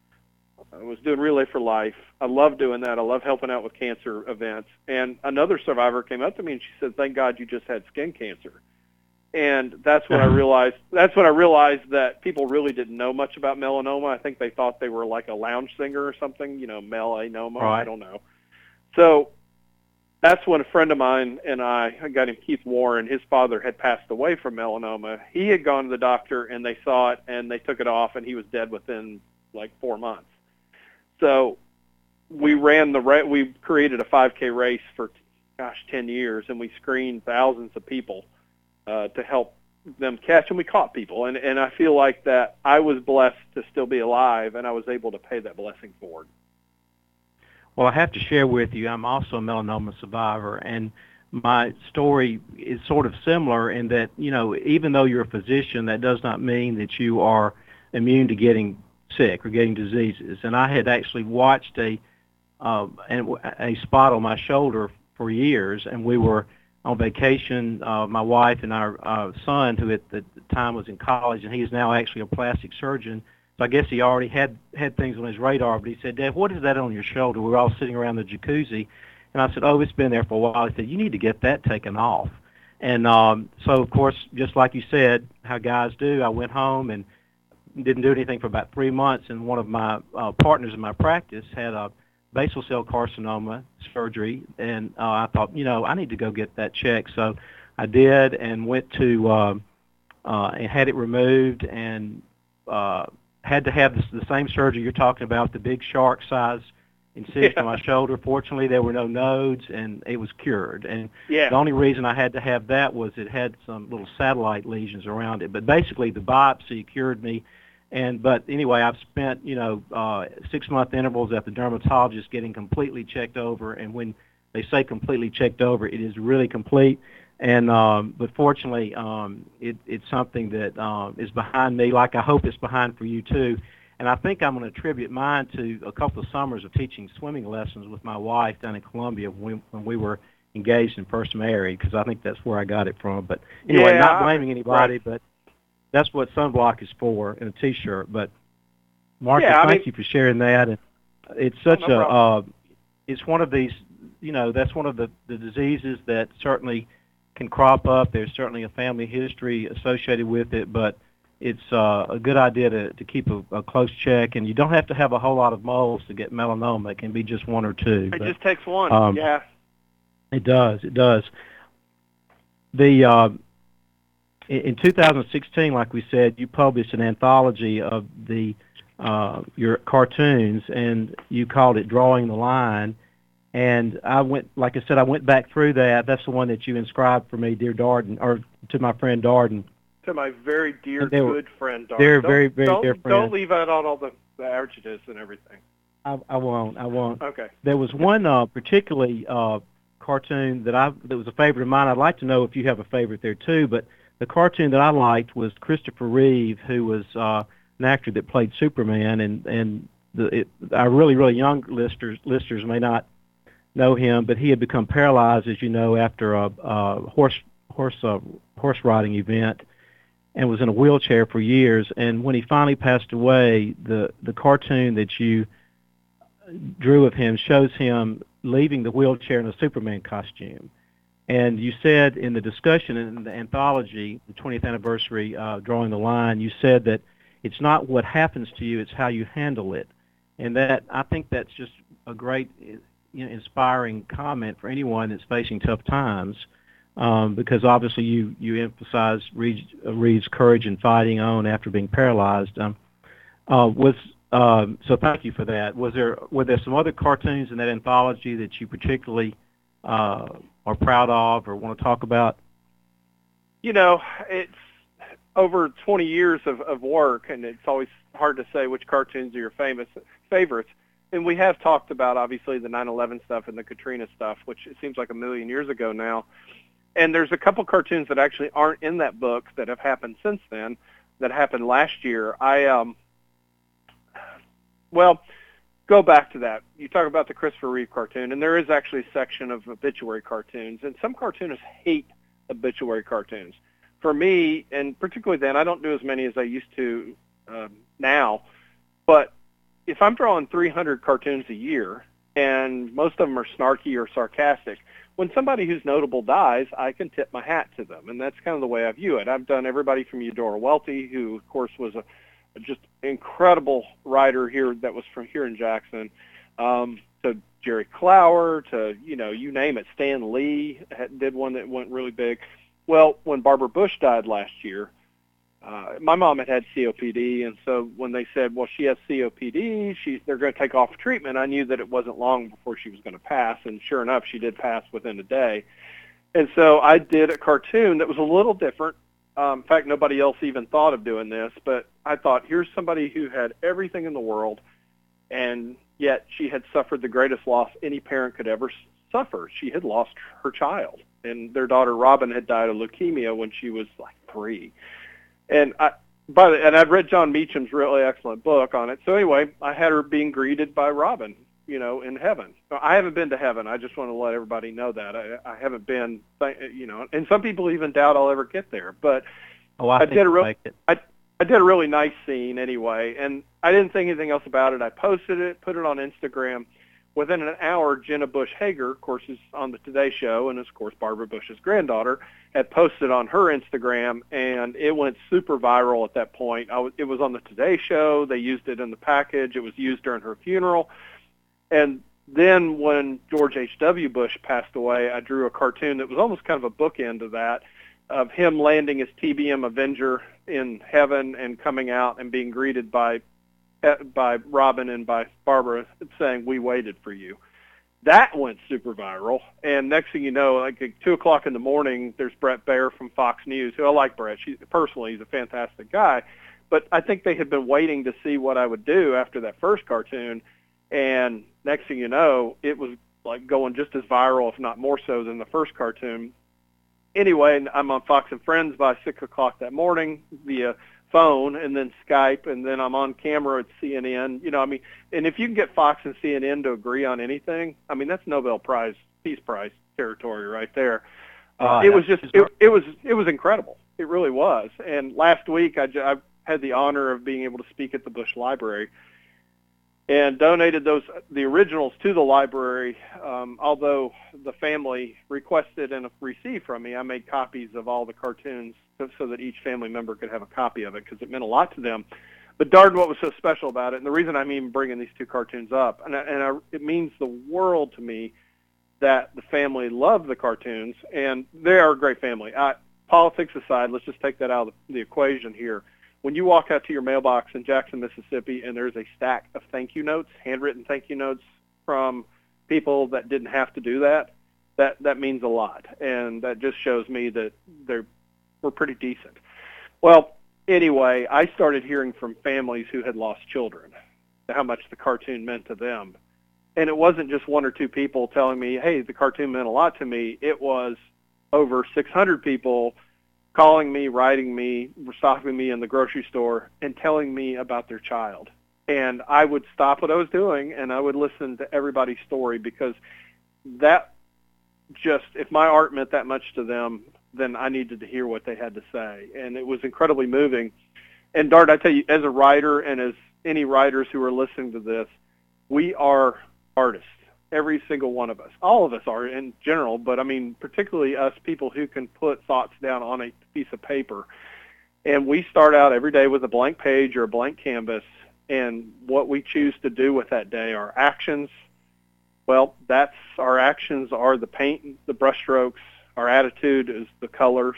I was doing Relay for Life. I love doing that. I love helping out with cancer events. And another survivor came up to me and she said, "Thank God you just had skin cancer." And that's when I realized that's when I realized that people really didn't know much about melanoma. I think they thought they were like a lounge singer or something, you know, melanoma. Right. I don't know. So that's when a friend of mine and I, I got him Keith Warren, his father had passed away from melanoma. He had gone to the doctor and they saw it and they took it off and he was dead within like four months. So we ran the ra- we created a five K race for, gosh, ten years, and we screened thousands of people uh, to help them catch, and we caught people. And, and I feel like that I was blessed to still be alive, and I was able to pay that blessing forward. Well, I have to share with you, I'm also a melanoma survivor, and my story is sort of similar in that, you know, even though you're a physician, that does not mean that you are immune to getting sick or getting diseases. And I had actually watched a uh, a spot on my shoulder for years, and we were on vacation, uh, my wife and our uh, son, who at the time was in college, and he is now actually a plastic surgeon. So I guess he already had, had things on his radar, but he said, "Dad, what is that on your shoulder?" We were all sitting around the jacuzzi, and I said, "Oh, it's been there for a while." He said, "You need to get that taken off." And um, so, of course, just like you said, how guys do, I went home and didn't do anything for about three months, and one of my uh, partners in my practice had a basal cell carcinoma surgery, and uh, I thought, you know, I need to go get that checked. So I did and went to uh, uh, and had it removed and uh, had to have this, the same surgery you're talking about, the big shark size incision yeah. on my shoulder. Fortunately, there were no nodes, and it was cured. And yeah. the only reason I had to have that was it had some little satellite lesions around it. But basically, the biopsy cured me. And but anyway, I've spent you know uh, six month intervals at the dermatologist getting completely checked over. And when they say completely checked over, it is really complete. And um, but fortunately, um, it, it's something that um, is behind me, like I hope it's behind for you too. And I think I'm going to attribute mine to a couple of summers of teaching swimming lessons with my wife down in Columbia when we, when we were engaged and first married, because I think that's where I got it from. But anyway, Yeah, not blaming anybody, right. but that's what sunblock is for in a T-shirt. But Marcus, Yeah, I thank mean- you for sharing that. And it's such Oh, no a, problem. uh, it's one of these, you know, that's one of the, the diseases that certainly can crop up. There's certainly a family history associated with it, but it's uh, a good idea to, to keep a, a close check. And you don't have to have a whole lot of moles to get melanoma. It can be just one or two. It but, just takes one. um, yeah. It does. It does. The uh, in in two thousand sixteen, like we said, you published an anthology of the uh, your cartoons, and you called it "Drawing the Line." And I went, like I said, I went back through that. That's the one that you inscribed for me, dear Darden, or to my friend Darden. To my very dear, And they were good friend, Darden. very, Don't- very, very don't, dear Don't friend. leave out all the, the adjectives and everything. I, I won't. I won't. Okay. There was one uh, particularly uh, cartoon that I that was a favorite of mine. I'd like to know if you have a favorite there too. But the cartoon that I liked was Christopher Reeve, who was uh, an actor that played Superman, and and the it, our really really young listeners listeners may not know him, but he had become paralyzed, as you know, after a, a horse horse uh, horse riding event, and was in a wheelchair for years. And when he finally passed away, the the cartoon that you drew of him shows him leaving the wheelchair in a Superman costume. And you said in the discussion in the anthology, the twentieth anniversary, uh, Drawing the Line, you said that it's not what happens to you, it's how you handle it. And that, I think that's just a great, you know, inspiring comment for anyone that's facing tough times, um, because obviously you, you emphasize Reed's, uh, Reed's courage in fighting on after being paralyzed. Um, uh, was Um, so thank you for that. Was there were there some other cartoons in that anthology that you particularly uh, are proud of or want to talk about? You know, it's over twenty years of, of work, and it's always hard to say which cartoons are your famous favorites. And we have talked about, obviously, the nine eleven stuff and the Katrina stuff, which it seems like a million years ago now. And there's a couple cartoons that actually aren't in that book that have happened since then, that happened last year. I um. Well, go back to that. You talk about the Christopher Reeve cartoon, and there is actually a section of obituary cartoons, and some cartoonists hate obituary cartoons. For me, and particularly then, I don't do as many as I used to um, now, but if I'm drawing three hundred cartoons a year, and most of them are snarky or sarcastic, when somebody who's notable dies, I can tip my hat to them, and that's kind of the way I view it. I've done everybody from Eudora Welty, who, of course, was a just incredible writer here that was from here in Jackson, um, to Jerry Clower, to, you know, you name it. Stan Lee had, did one that went really big. Well, when Barbara Bush died last year, uh, my mom had had C O P D, and so when they said, well, she has C O P D, she, they're going to take off treatment, I knew that it wasn't long before she was going to pass, and sure enough, she did pass within a day. And so I did a cartoon that was a little different. Um, in fact, nobody else even thought of doing this, but I thought, here's somebody who had everything in the world, and yet she had suffered the greatest loss any parent could ever suffer. She had lost her child, and their daughter Robin had died of leukemia when she was like three. And I, by the, and I'd read John Meacham's really excellent book on it. So anyway, I had her being greeted by Robin, you know, in heaven. I haven't been to heaven. I just want to let everybody know that. I, I haven't been, you know, and some people even doubt I'll ever get there. But Oh, I, I think did a you'll real, make it. I, I did a really nice scene anyway, and I didn't think anything else about it. I posted it, put it on Instagram. Within an hour, Jenna Bush Hager, of course, is on the Today Show, and of course Barbara Bush's granddaughter, had posted on her Instagram, and it went super viral at that point. I was, it was on the Today Show. They used it in the package. It was used during her funeral. And then when George H W. Bush passed away, I drew a cartoon that was almost kind of a bookend of that, of him landing as T B M Avenger in heaven and coming out and being greeted by by Robin and by Barbara saying, "We waited for you." That went super viral. And next thing you know, like at two o'clock in the morning, there's Brett Baer from Fox News, who I like Brett. She, personally, he's a fantastic guy. But I think they had been waiting to see what I would do after that first cartoon. And next thing you know, it was like going just as viral, if not more so, than the first cartoon. Anyway, I'm on Fox and Friends by six o'clock that morning via phone and then Skype, and then I'm on camera at C N N. You know, I mean, and if you can get Fox and C N N to agree on anything, I mean, that's Nobel Prize, Peace Prize territory right there. Uh, uh, it was just, it, it was, it was incredible. It really was. And last week, I, I had the honor of being able to speak at the Bush Library, and donated those the originals to the library. Um, although the family requested and received from me, I made copies of all the cartoons so, so that each family member could have a copy of it, because it meant a lot to them. But darn, what was so special about it, and the reason I'm even bringing these two cartoons up, and, I, and I, it means the world to me that the family loved the cartoons, and they are a great family. I, politics aside, let's just take that out of the, the equation here. When you walk out to your mailbox in Jackson, Mississippi, and there's a stack of thank you notes, handwritten thank you notes from people that didn't have to do that, that, that means a lot. And that just shows me that they're, we're pretty decent. Well, anyway, I started hearing from families who had lost children, how much the cartoon meant to them. And it wasn't just one or two people telling me, hey, the cartoon meant a lot to me. It was over six hundred people calling me, writing me, stopping me in the grocery store, and telling me about their child. And I would stop what I was doing, and I would listen to everybody's story, because that just, if my art meant that much to them, then I needed to hear what they had to say. And it was incredibly moving. And Dart, I tell you, as a writer, and as any writers who are listening to this, we are artists. Every single one of us. All of us are in general, but I mean particularly us people who can put thoughts down on a piece of paper. And we start out every day with a blank page or a blank canvas, and what we choose to do with that day, our actions, well, that's our actions are the paint, the brushstrokes, our attitude is the colors.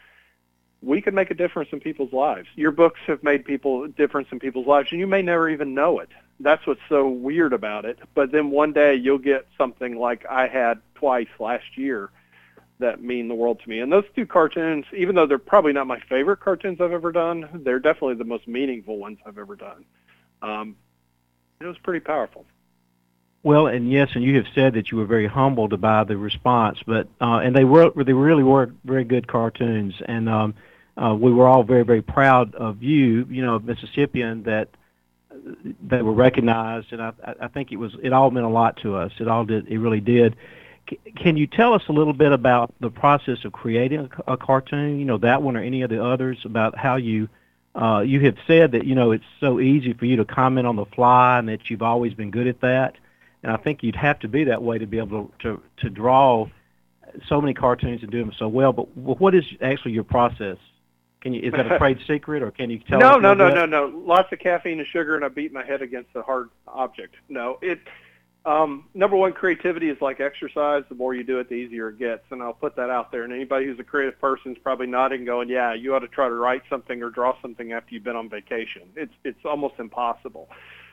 We can make a difference in people's lives. Your books have made people a difference in people's lives, and you may never even know it. That's what's so weird about it. But then one day you'll get something like I had twice last year that mean the world to me. And those two cartoons, even though they're probably not my favorite cartoons I've ever done, they're definitely the most meaningful ones I've ever done. Um, it was pretty powerful. Well, and yes, and you have said that you were very humbled by the response, but uh, and they were they really were very good cartoons, and um, uh, we were all very very proud of you, you know, Mississippian, that they were recognized, and I, I think it was it all meant a lot to us. It all did. It really did. C- can you tell us a little bit about the process of creating a, a cartoon? You know, that one or any of the others, about how you uh, you have said that you know it's so easy for you to comment on the fly, and that you've always been good at that. And I think you'd have to be that way to be able to to, to draw so many cartoons and do them so well. But what is actually your process? Can you, is that a trade secret, or can you tell no, us? No, no, bit? no, no, no. Lots of caffeine and sugar, and I beat my head against a hard object. No, it. Um, number one, creativity is like exercise. The more you do it, the easier it gets, and I'll put that out there. And anybody who's a creative person is probably nodding, going, "Yeah, you ought to try to write something or draw something after you've been on vacation." It's it's almost impossible.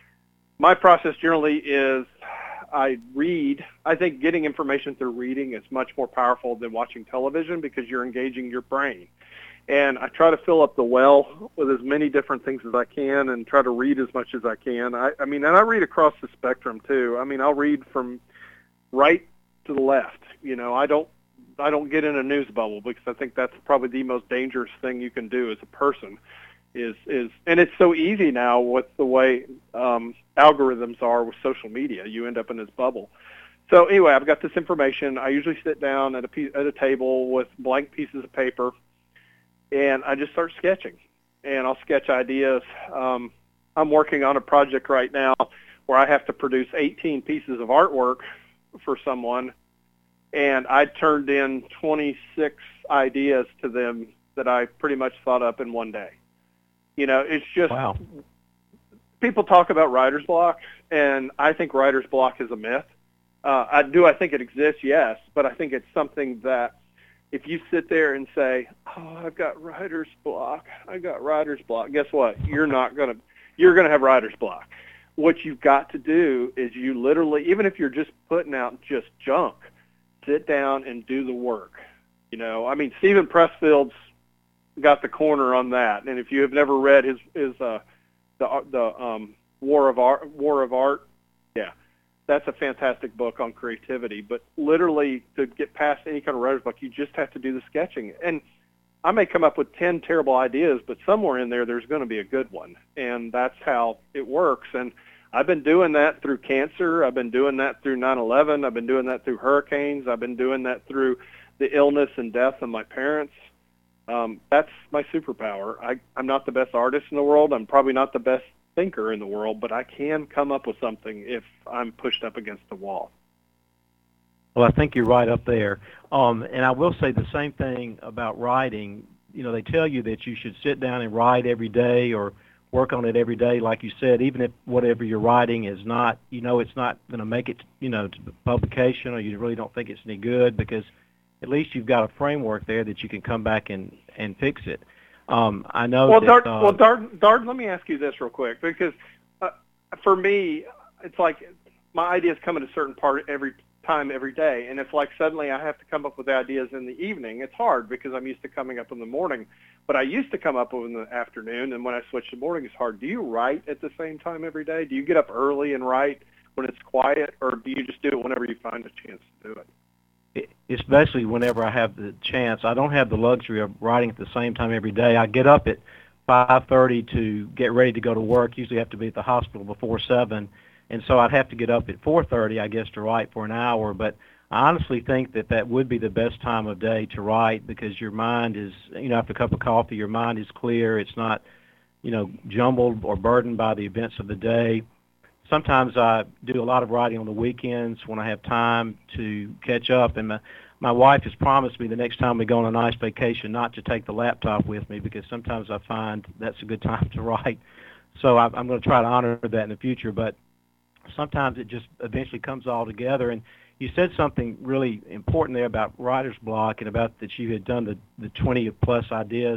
My process generally is I read. I think getting information through reading is much more powerful than watching television, because you're engaging your brain. And I try to fill up the well with as many different things as I can, and try to read as much as I can. I, I mean, and I read across the spectrum too. I mean, I'll read from right to the left. You know, I don't, I don't get in a news bubble, because I think that's probably the most dangerous thing you can do as a person. Is is and it's so easy now with the way um, algorithms are with social media. You end up in this bubble. So anyway, I've got this information. I usually sit down at a piece, at a table with blank pieces of paper, and I just start sketching, and I'll sketch ideas. Um, I'm working on a project right now where I have to produce eighteen pieces of artwork for someone, and I turned in twenty-six ideas to them that I pretty much thought up in one day. You know, it's just, wow. People talk about writer's block, and I think writer's block is a myth. Uh, I do I think it exists? Yes, but I think it's something that if you sit there and say, "Oh, I've got writer's block. I got writer's block." Guess what? You're not gonna. You're gonna have writer's block. What you've got to do is you literally, even if you're just putting out just junk, sit down and do the work. You know, I mean, Stephen Pressfield's got the corner on that. And if you have never read his his uh, the the um, War of Art, War of Art, yeah. That's a fantastic book on creativity. But literally, to get past any kind of writer's block, you just have to do the sketching. And I may come up with ten terrible ideas, but somewhere in there, there's going to be a good one. And that's how it works. And I've been doing that through cancer. I've been doing that through nine eleven. I've been doing that through hurricanes. I've been doing that through the illness and death of my parents. Um, that's my superpower. I, I'm not the best artist in the world. I'm probably not the best thinker in the world, but I can come up with something if I'm pushed up against the wall. Well, I think you're right up there. Um, and I will say the same thing about writing. You know, they tell you that you should sit down and write every day or work on it every day, like you said, even if whatever you're writing is not, you know, it's not going to make it, you know, to publication, or you really don't think it's any good, because at least you've got a framework there that you can come back and, and fix it. Um, I know well, that... Dard, uh, well, Dard, Dard, let me ask you this real quick, because uh, for me, it's like my ideas come at a certain part every time every day, and it's like suddenly I have to come up with ideas in the evening. It's hard because I'm used to coming up in the morning, but I used to come up with in the afternoon, and when I switch to morning, it's hard. Do you write at the same time every day? Do you get up early and write when it's quiet, or do you just do it whenever you find a chance to do it? Especially whenever I have the chance. I don't have the luxury of writing at the same time every day. I get up at five thirty to get ready to go to work. Usually have to be at the hospital before seven, and so I'd have to get up at four thirty, I guess, to write for an hour. But I honestly think that that would be the best time of day to write, because your mind is, you know, after a cup of coffee, your mind is clear. It's not, you know, jumbled or burdened by the events of the day. Sometimes I do a lot of writing on the weekends when I have time to catch up, and my, my wife has promised me the next time we go on a nice vacation not to take the laptop with me, because sometimes I find that's a good time to write. So I, I'm going to try to honor that in the future, but sometimes it just eventually comes all together. And you said something really important there about writer's block, and about that you had done the, the twenty plus ideas.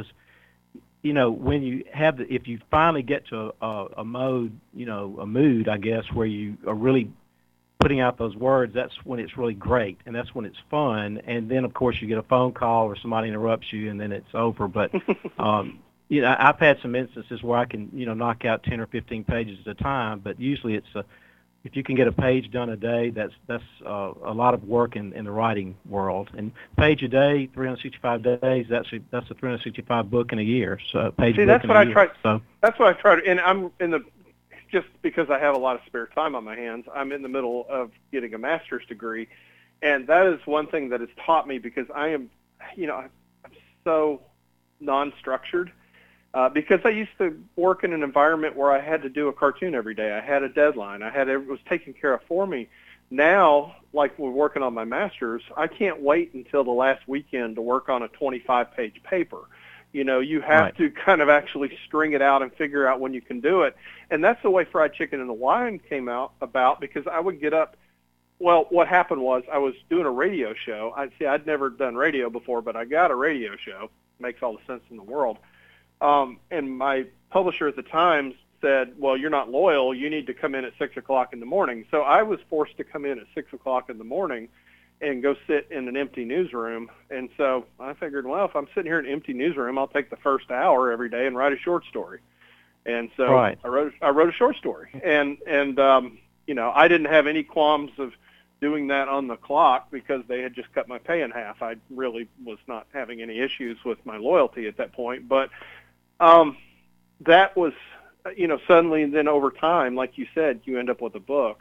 You know, when you have the, if you finally get to a, a mode, you know, a mood, I guess, where you are really putting out those words, that's when it's really great, and that's when it's fun. And then, of course, you get a phone call or somebody interrupts you, and then it's over. But, um, you know, I've had some instances where I can, you know, knock out ten or fifteen pages at a time, but usually it's a, if you can get a page done a day, that's that's uh, a lot of work in, in the writing world. And page a day, three hundred sixty-five days, that's a, that's a three hundred sixty-five book in a year. So page See, book that's in what a I year. try. So that's what I try to. And I'm in the just because I have a lot of spare time on my hands. I'm in the middle of getting a master's degree, and that is one thing that has taught me, because I am, you know, I'm so non-structured. Uh, because I used to work in an environment where I had to do a cartoon every day. I had a deadline. I had it was taken care of for me. Now, like we're working on my master's, I can't wait until the last weekend to work on a twenty-five page paper. You know, you have Right. to kind of actually string it out and figure out when you can do it. And that's the way Fried Chicken and the Wine came out about, because I would get up. Well, what happened was I was doing a radio show. I see I'd never done radio before, but I got a radio show. Makes all the sense in the world. Um, and my publisher at the time said, well, you're not loyal. You need to come in at six o'clock in the morning. So I was forced to come in at six o'clock in the morning and go sit in an empty newsroom. And so I figured, well, if I'm sitting here in an empty newsroom, I'll take the first hour every day and write a short story. And so Right. I wrote I wrote a short story. And, and um, you know, I didn't have any qualms of doing that on the clock, because they had just cut my pay in half. I really was not having any issues with my loyalty at that point. But Um, that was, you know, suddenly, and then over time, like you said, you end up with a book.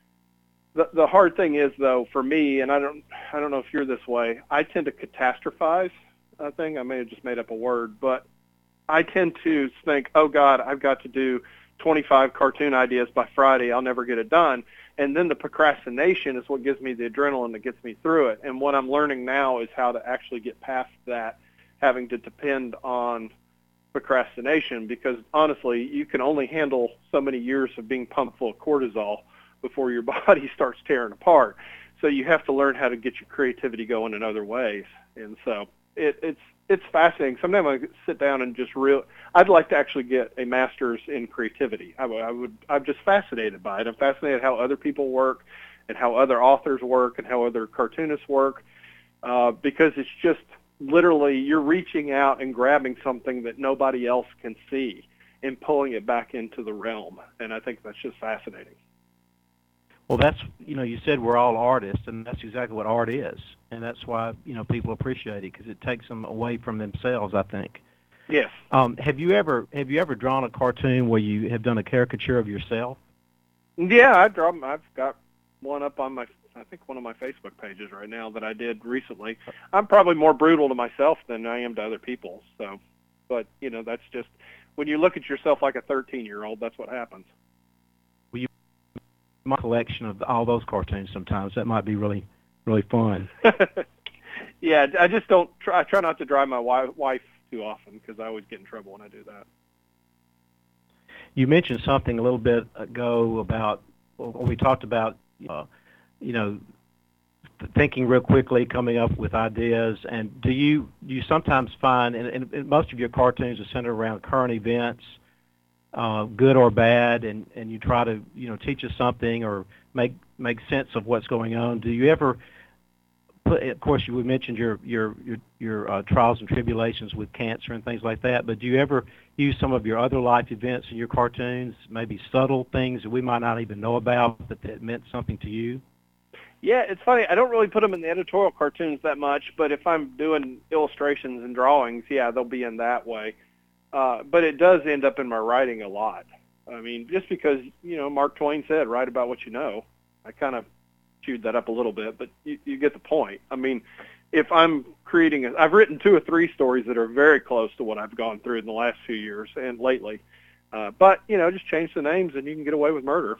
The the hard thing is, though, for me, and I don't, I don't know if you're this way, I tend to catastrophize a thing. I may have just made up a word, but I tend to think, oh God, I've got to do twenty-five cartoon ideas by Friday. I'll never get it done. And then the procrastination is what gives me the adrenaline that gets me through it. And what I'm learning now is how to actually get past that, having to depend on procrastination, because honestly, you can only handle so many years of being pumped full of cortisol before your body starts tearing apart. So you have to learn how to get your creativity going in other ways. And so it, it's it's fascinating. Sometimes I sit down and just real. I'd like to actually get a master's in creativity. I would, I would. I'm just fascinated by it. I'm fascinated how other people work, and how other authors work, and how other cartoonists work, uh, because it's just literally you're reaching out and grabbing something that nobody else can see and pulling it back into the realm. And I think that's just fascinating. Well, that's, you know, you said we're all artists, and that's exactly what art is. And that's why, you know, people appreciate it, because it takes them away from themselves, I think. Yes. Um, have you ever have you ever drawn a cartoon where you have done a caricature of yourself? Yeah, I draw. I've got one up on my, I think one of my Facebook pages right now that I did recently. I'm probably more brutal to myself than I am to other people. So, but you know, that's just when you look at yourself like a thirteen-year-old, that's what happens. Well, you my collection of all those cartoons sometimes. That might be really really fun. Yeah, I just don't try. I try not to drive my wife, wife too often because I always get in trouble when I do that. You mentioned something a little bit ago about, well, we talked about, uh, you know, thinking real quickly, coming up with ideas. And do you do you sometimes find, and, and, and most of your cartoons are centered around current events, uh, good or bad, and, and you try to, you know, teach us something or make make sense of what's going on. Do you ever put, of course, you mentioned your your your, your uh, trials and tribulations with cancer and things like that, but do you ever use some of your other life events in your cartoons, maybe subtle things that we might not even know about, but that meant something to you? Yeah, it's funny. I don't really put them in the editorial cartoons that much, but if I'm doing illustrations and drawings, yeah, they'll be in that way. Uh, but it does end up in my writing a lot. I mean, just because, you know, Mark Twain said, write about what you know. I kind of chewed that up a little bit, but you, you get the point. I mean, if I'm creating, a, I've written two or three stories that are very close to what I've gone through in the last few years and lately. Uh, but, you know, just change the names and you can get away with murder.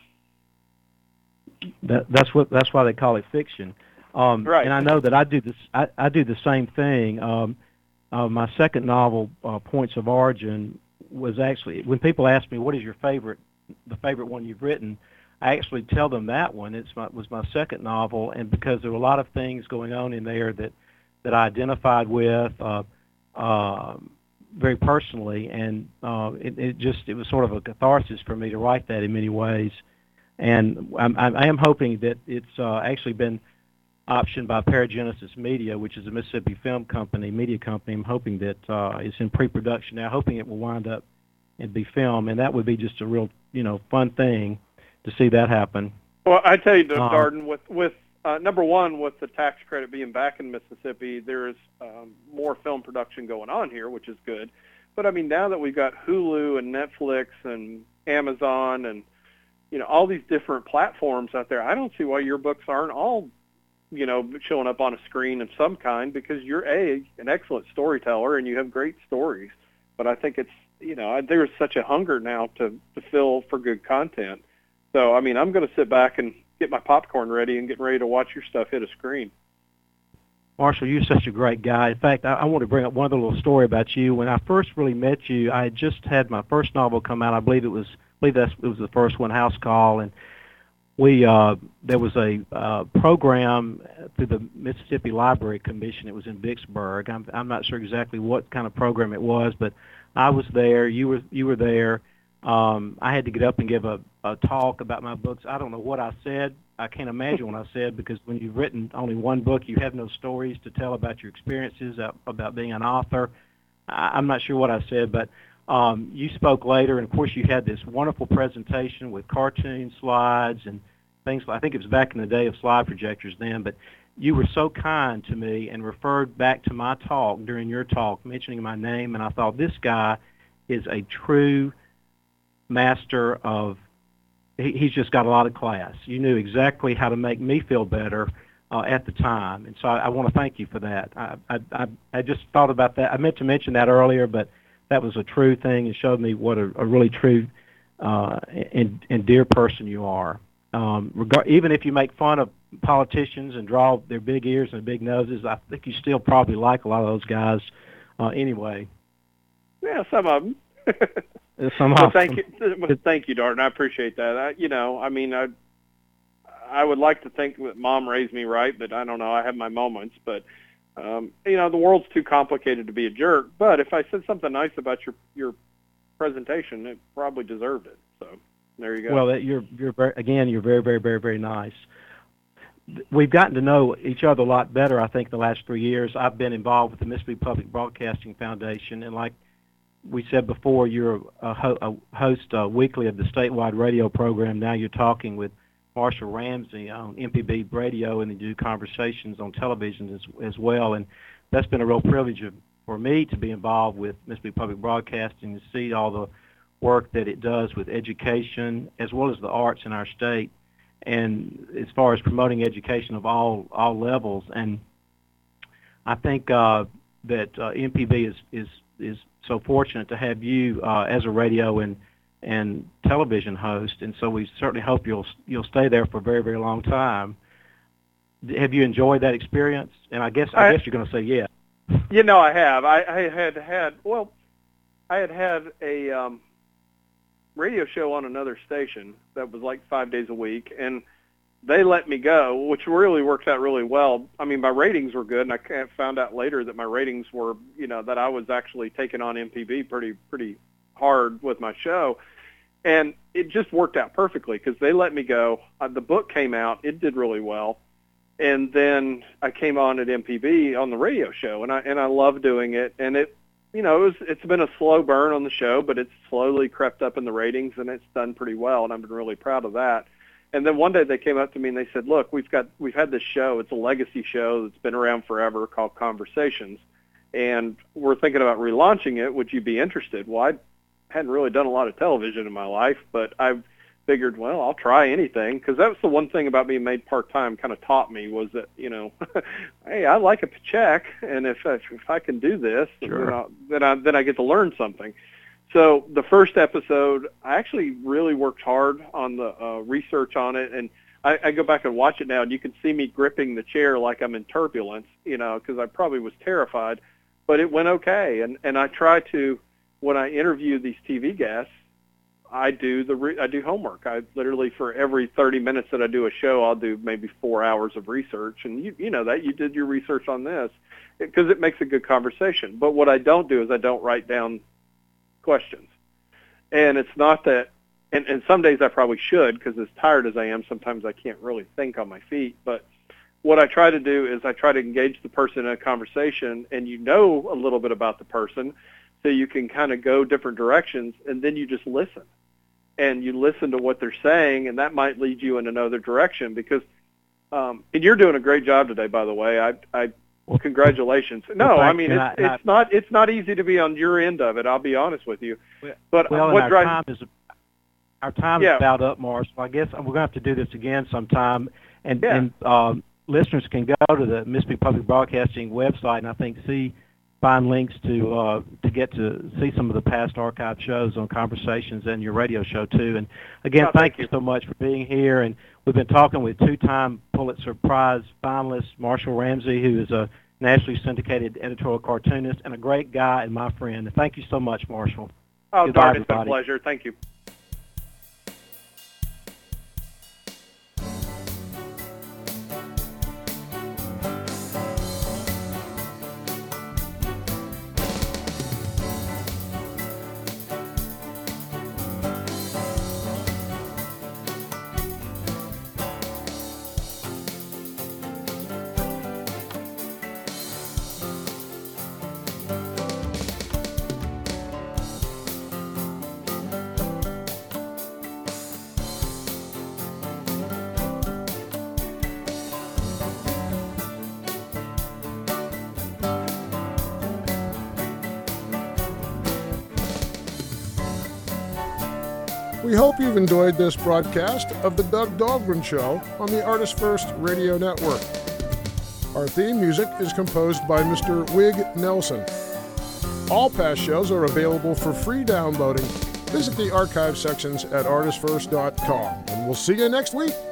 That, that's what. That's why they call it fiction. Um, right. And I know that I do this. I, I do the same thing. Um, uh, my second novel, uh, Points of Origin, was actually, when people ask me what is your favorite, the favorite one you've written, I actually tell them that one. It's my, was my second novel, and because there were a lot of things going on in there that that I identified with uh, uh, very personally, and uh, it, it just it was sort of a catharsis for me to write that in many ways. And I'm, I am hoping that it's uh, actually been optioned by Paragenesis Media, which is a Mississippi film company, media company. I'm hoping that uh, it's in pre-production now, hoping it will wind up and be filmed, and that would be just a real, you know, fun thing to see that happen. Well, I tell you, Um, Darden, with, with uh, number one, with the tax credit being back in Mississippi, there's um, more film production going on here, which is good. But, I mean, now that we've got Hulu and Netflix and Amazon and you know, all these different platforms out there, I don't see why your books aren't all, you know, showing up on a screen of some kind, because you're, A, an excellent storyteller and you have great stories. But I think it's, you know, there's such a hunger now to, to fill for good content. So, I mean, I'm going to sit back and get my popcorn ready and get ready to watch your stuff hit a screen. Marshall, you're such a great guy. In fact, I, I want to bring up one other little story about you. When I first really met you, I had just had my first novel come out. I believe it was I believe that's, it was the first one, House Call, and we uh, there was a uh, program through the Mississippi Library Commission. It was in Vicksburg. I'm, I'm not sure exactly what kind of program it was, but I was there. You were you were there. Um, I had to get up and give a, a talk about my books. I don't know what I said. I can't imagine what I said, because when you've written only one book, you have no stories to tell about your experiences, about being an author. I, I'm not sure what I said, but Um, you spoke later, and of course you had this wonderful presentation with cartoon slides and things. I think it was back in the day of slide projectors then, but you were so kind to me and referred back to my talk during your talk, mentioning my name, and I thought, this guy is a true master of, he, he's just got a lot of class. You knew exactly how to make me feel better uh, at the time, and so I, I want to thank you for that. I, I, I just thought about that. I meant to mention that earlier, but that was a true thing and showed me what a, a really true uh, and, and dear person you are. Um, regard, even if you make fun of politicians and draw their big ears and big noses, I think you still probably like a lot of those guys uh, anyway. Yeah, some of them. some well, of thank them. you, well, thank you, Darden. I appreciate that. I, you know, I mean, I, I would like to think that Mom raised me right, but I don't know. I have my moments, but. Um, you know, the world's too complicated to be a jerk, but if I said something nice about your your presentation, it probably deserved it. So there you go. Well, you're you're very, again, you're very, very, very, very nice. We've gotten to know each other a lot better, I think, the last three years. I've been involved with the Mississippi Public Broadcasting Foundation, and like we said before, you're a, ho- a host uh, weekly of the statewide radio program. Now you're talking with Marshall Ramsey on M P B radio, and they do conversations on television as, as well. And that's been a real privilege of, for me to be involved with Mississippi Public Broadcasting, to see all the work that it does with education as well as the arts in our state, and as far as promoting education of all all levels. And I think uh, that uh, M P B is, is is so fortunate to have you uh, as a radio and and television host, and so we certainly hope you'll you'll stay there for a very, very long time. Have you enjoyed that experience? And I guess I, I guess you're going to say yeah. You know, I have. I, I had had well, I had had a um, radio show on another station that was like five days a week, and they let me go, which really worked out really well. I mean, my ratings were good, and I found out later that my ratings were, you know, that I was actually taking on M P B pretty pretty hard with my show. And it just worked out perfectly because they let me go. Uh, the book came out. It did really well. And then I came on at M P B on the radio show, and I and I love doing it. And it, you know, it was, it's been a slow burn on the show, but it's slowly crept up in the ratings, and it's done pretty well, and I've been really proud of that. And then one day they came up to me and they said, "Look, we've got we've had this show. It's a legacy show that's been around forever called Conversations, and we're thinking about relaunching it. Would you be interested?" Well, I hadn't really done a lot of television in my life, but I figured, well, I'll try anything, because that was the one thing about being made part-time kind of taught me, was that, you know, hey, I like a check, and if if, if I can do this, sure. then, I'll, then I then I get to learn something. So the first episode, I actually really worked hard on the uh, research on it, and I, I go back and watch it now, and you can see me gripping the chair like I'm in turbulence, you know, because I probably was terrified, but it went okay. And, and I try to, when I interview these T V guests, I do the re- I do homework. I literally, for every thirty minutes that I do a show, I'll do maybe four hours of research, and you you know that you did your research on this, because it makes a good conversation. But what I don't do is I don't write down questions. And it's not that, and, and some days I probably should, because as tired as I am, sometimes I can't really think on my feet. But what I try to do is I try to engage the person in a conversation, and you know a little bit about the person, so you can kind of go different directions, and then you just listen. And you listen to what they're saying, and that might lead you in another direction, because, um, and you're doing a great job today, by the way. I, I Well, congratulations. No, well, I mean, it's, I, it's I, not it's not easy to be on your end of it, I'll be honest with you. But well, what our drives, time is our time yeah. is about up, Morris. So I guess we're going to have to do this again sometime. And, yeah. and um, listeners can go to the Mississippi Public Broadcasting website and I think see find links to uh, to get to see some of the past archive shows on Conversations and your radio show too. And again, oh, thank, thank you you so much for being here. And we've been talking with two-time Pulitzer Prize finalist Marshall Ramsey, who is a nationally syndicated editorial cartoonist and a great guy and my friend. Thank you so much, Marshall. Oh, Goodbye, darn, it's been a everybody. pleasure. Thank you. We hope you've enjoyed this broadcast of The Doug Dahlgren Show on the Artist First Radio Network. Our theme music is composed by Mister Wig Nelson. All past shows are available for free downloading. Visit the archive sections at artist first dot com, and we'll see you next week.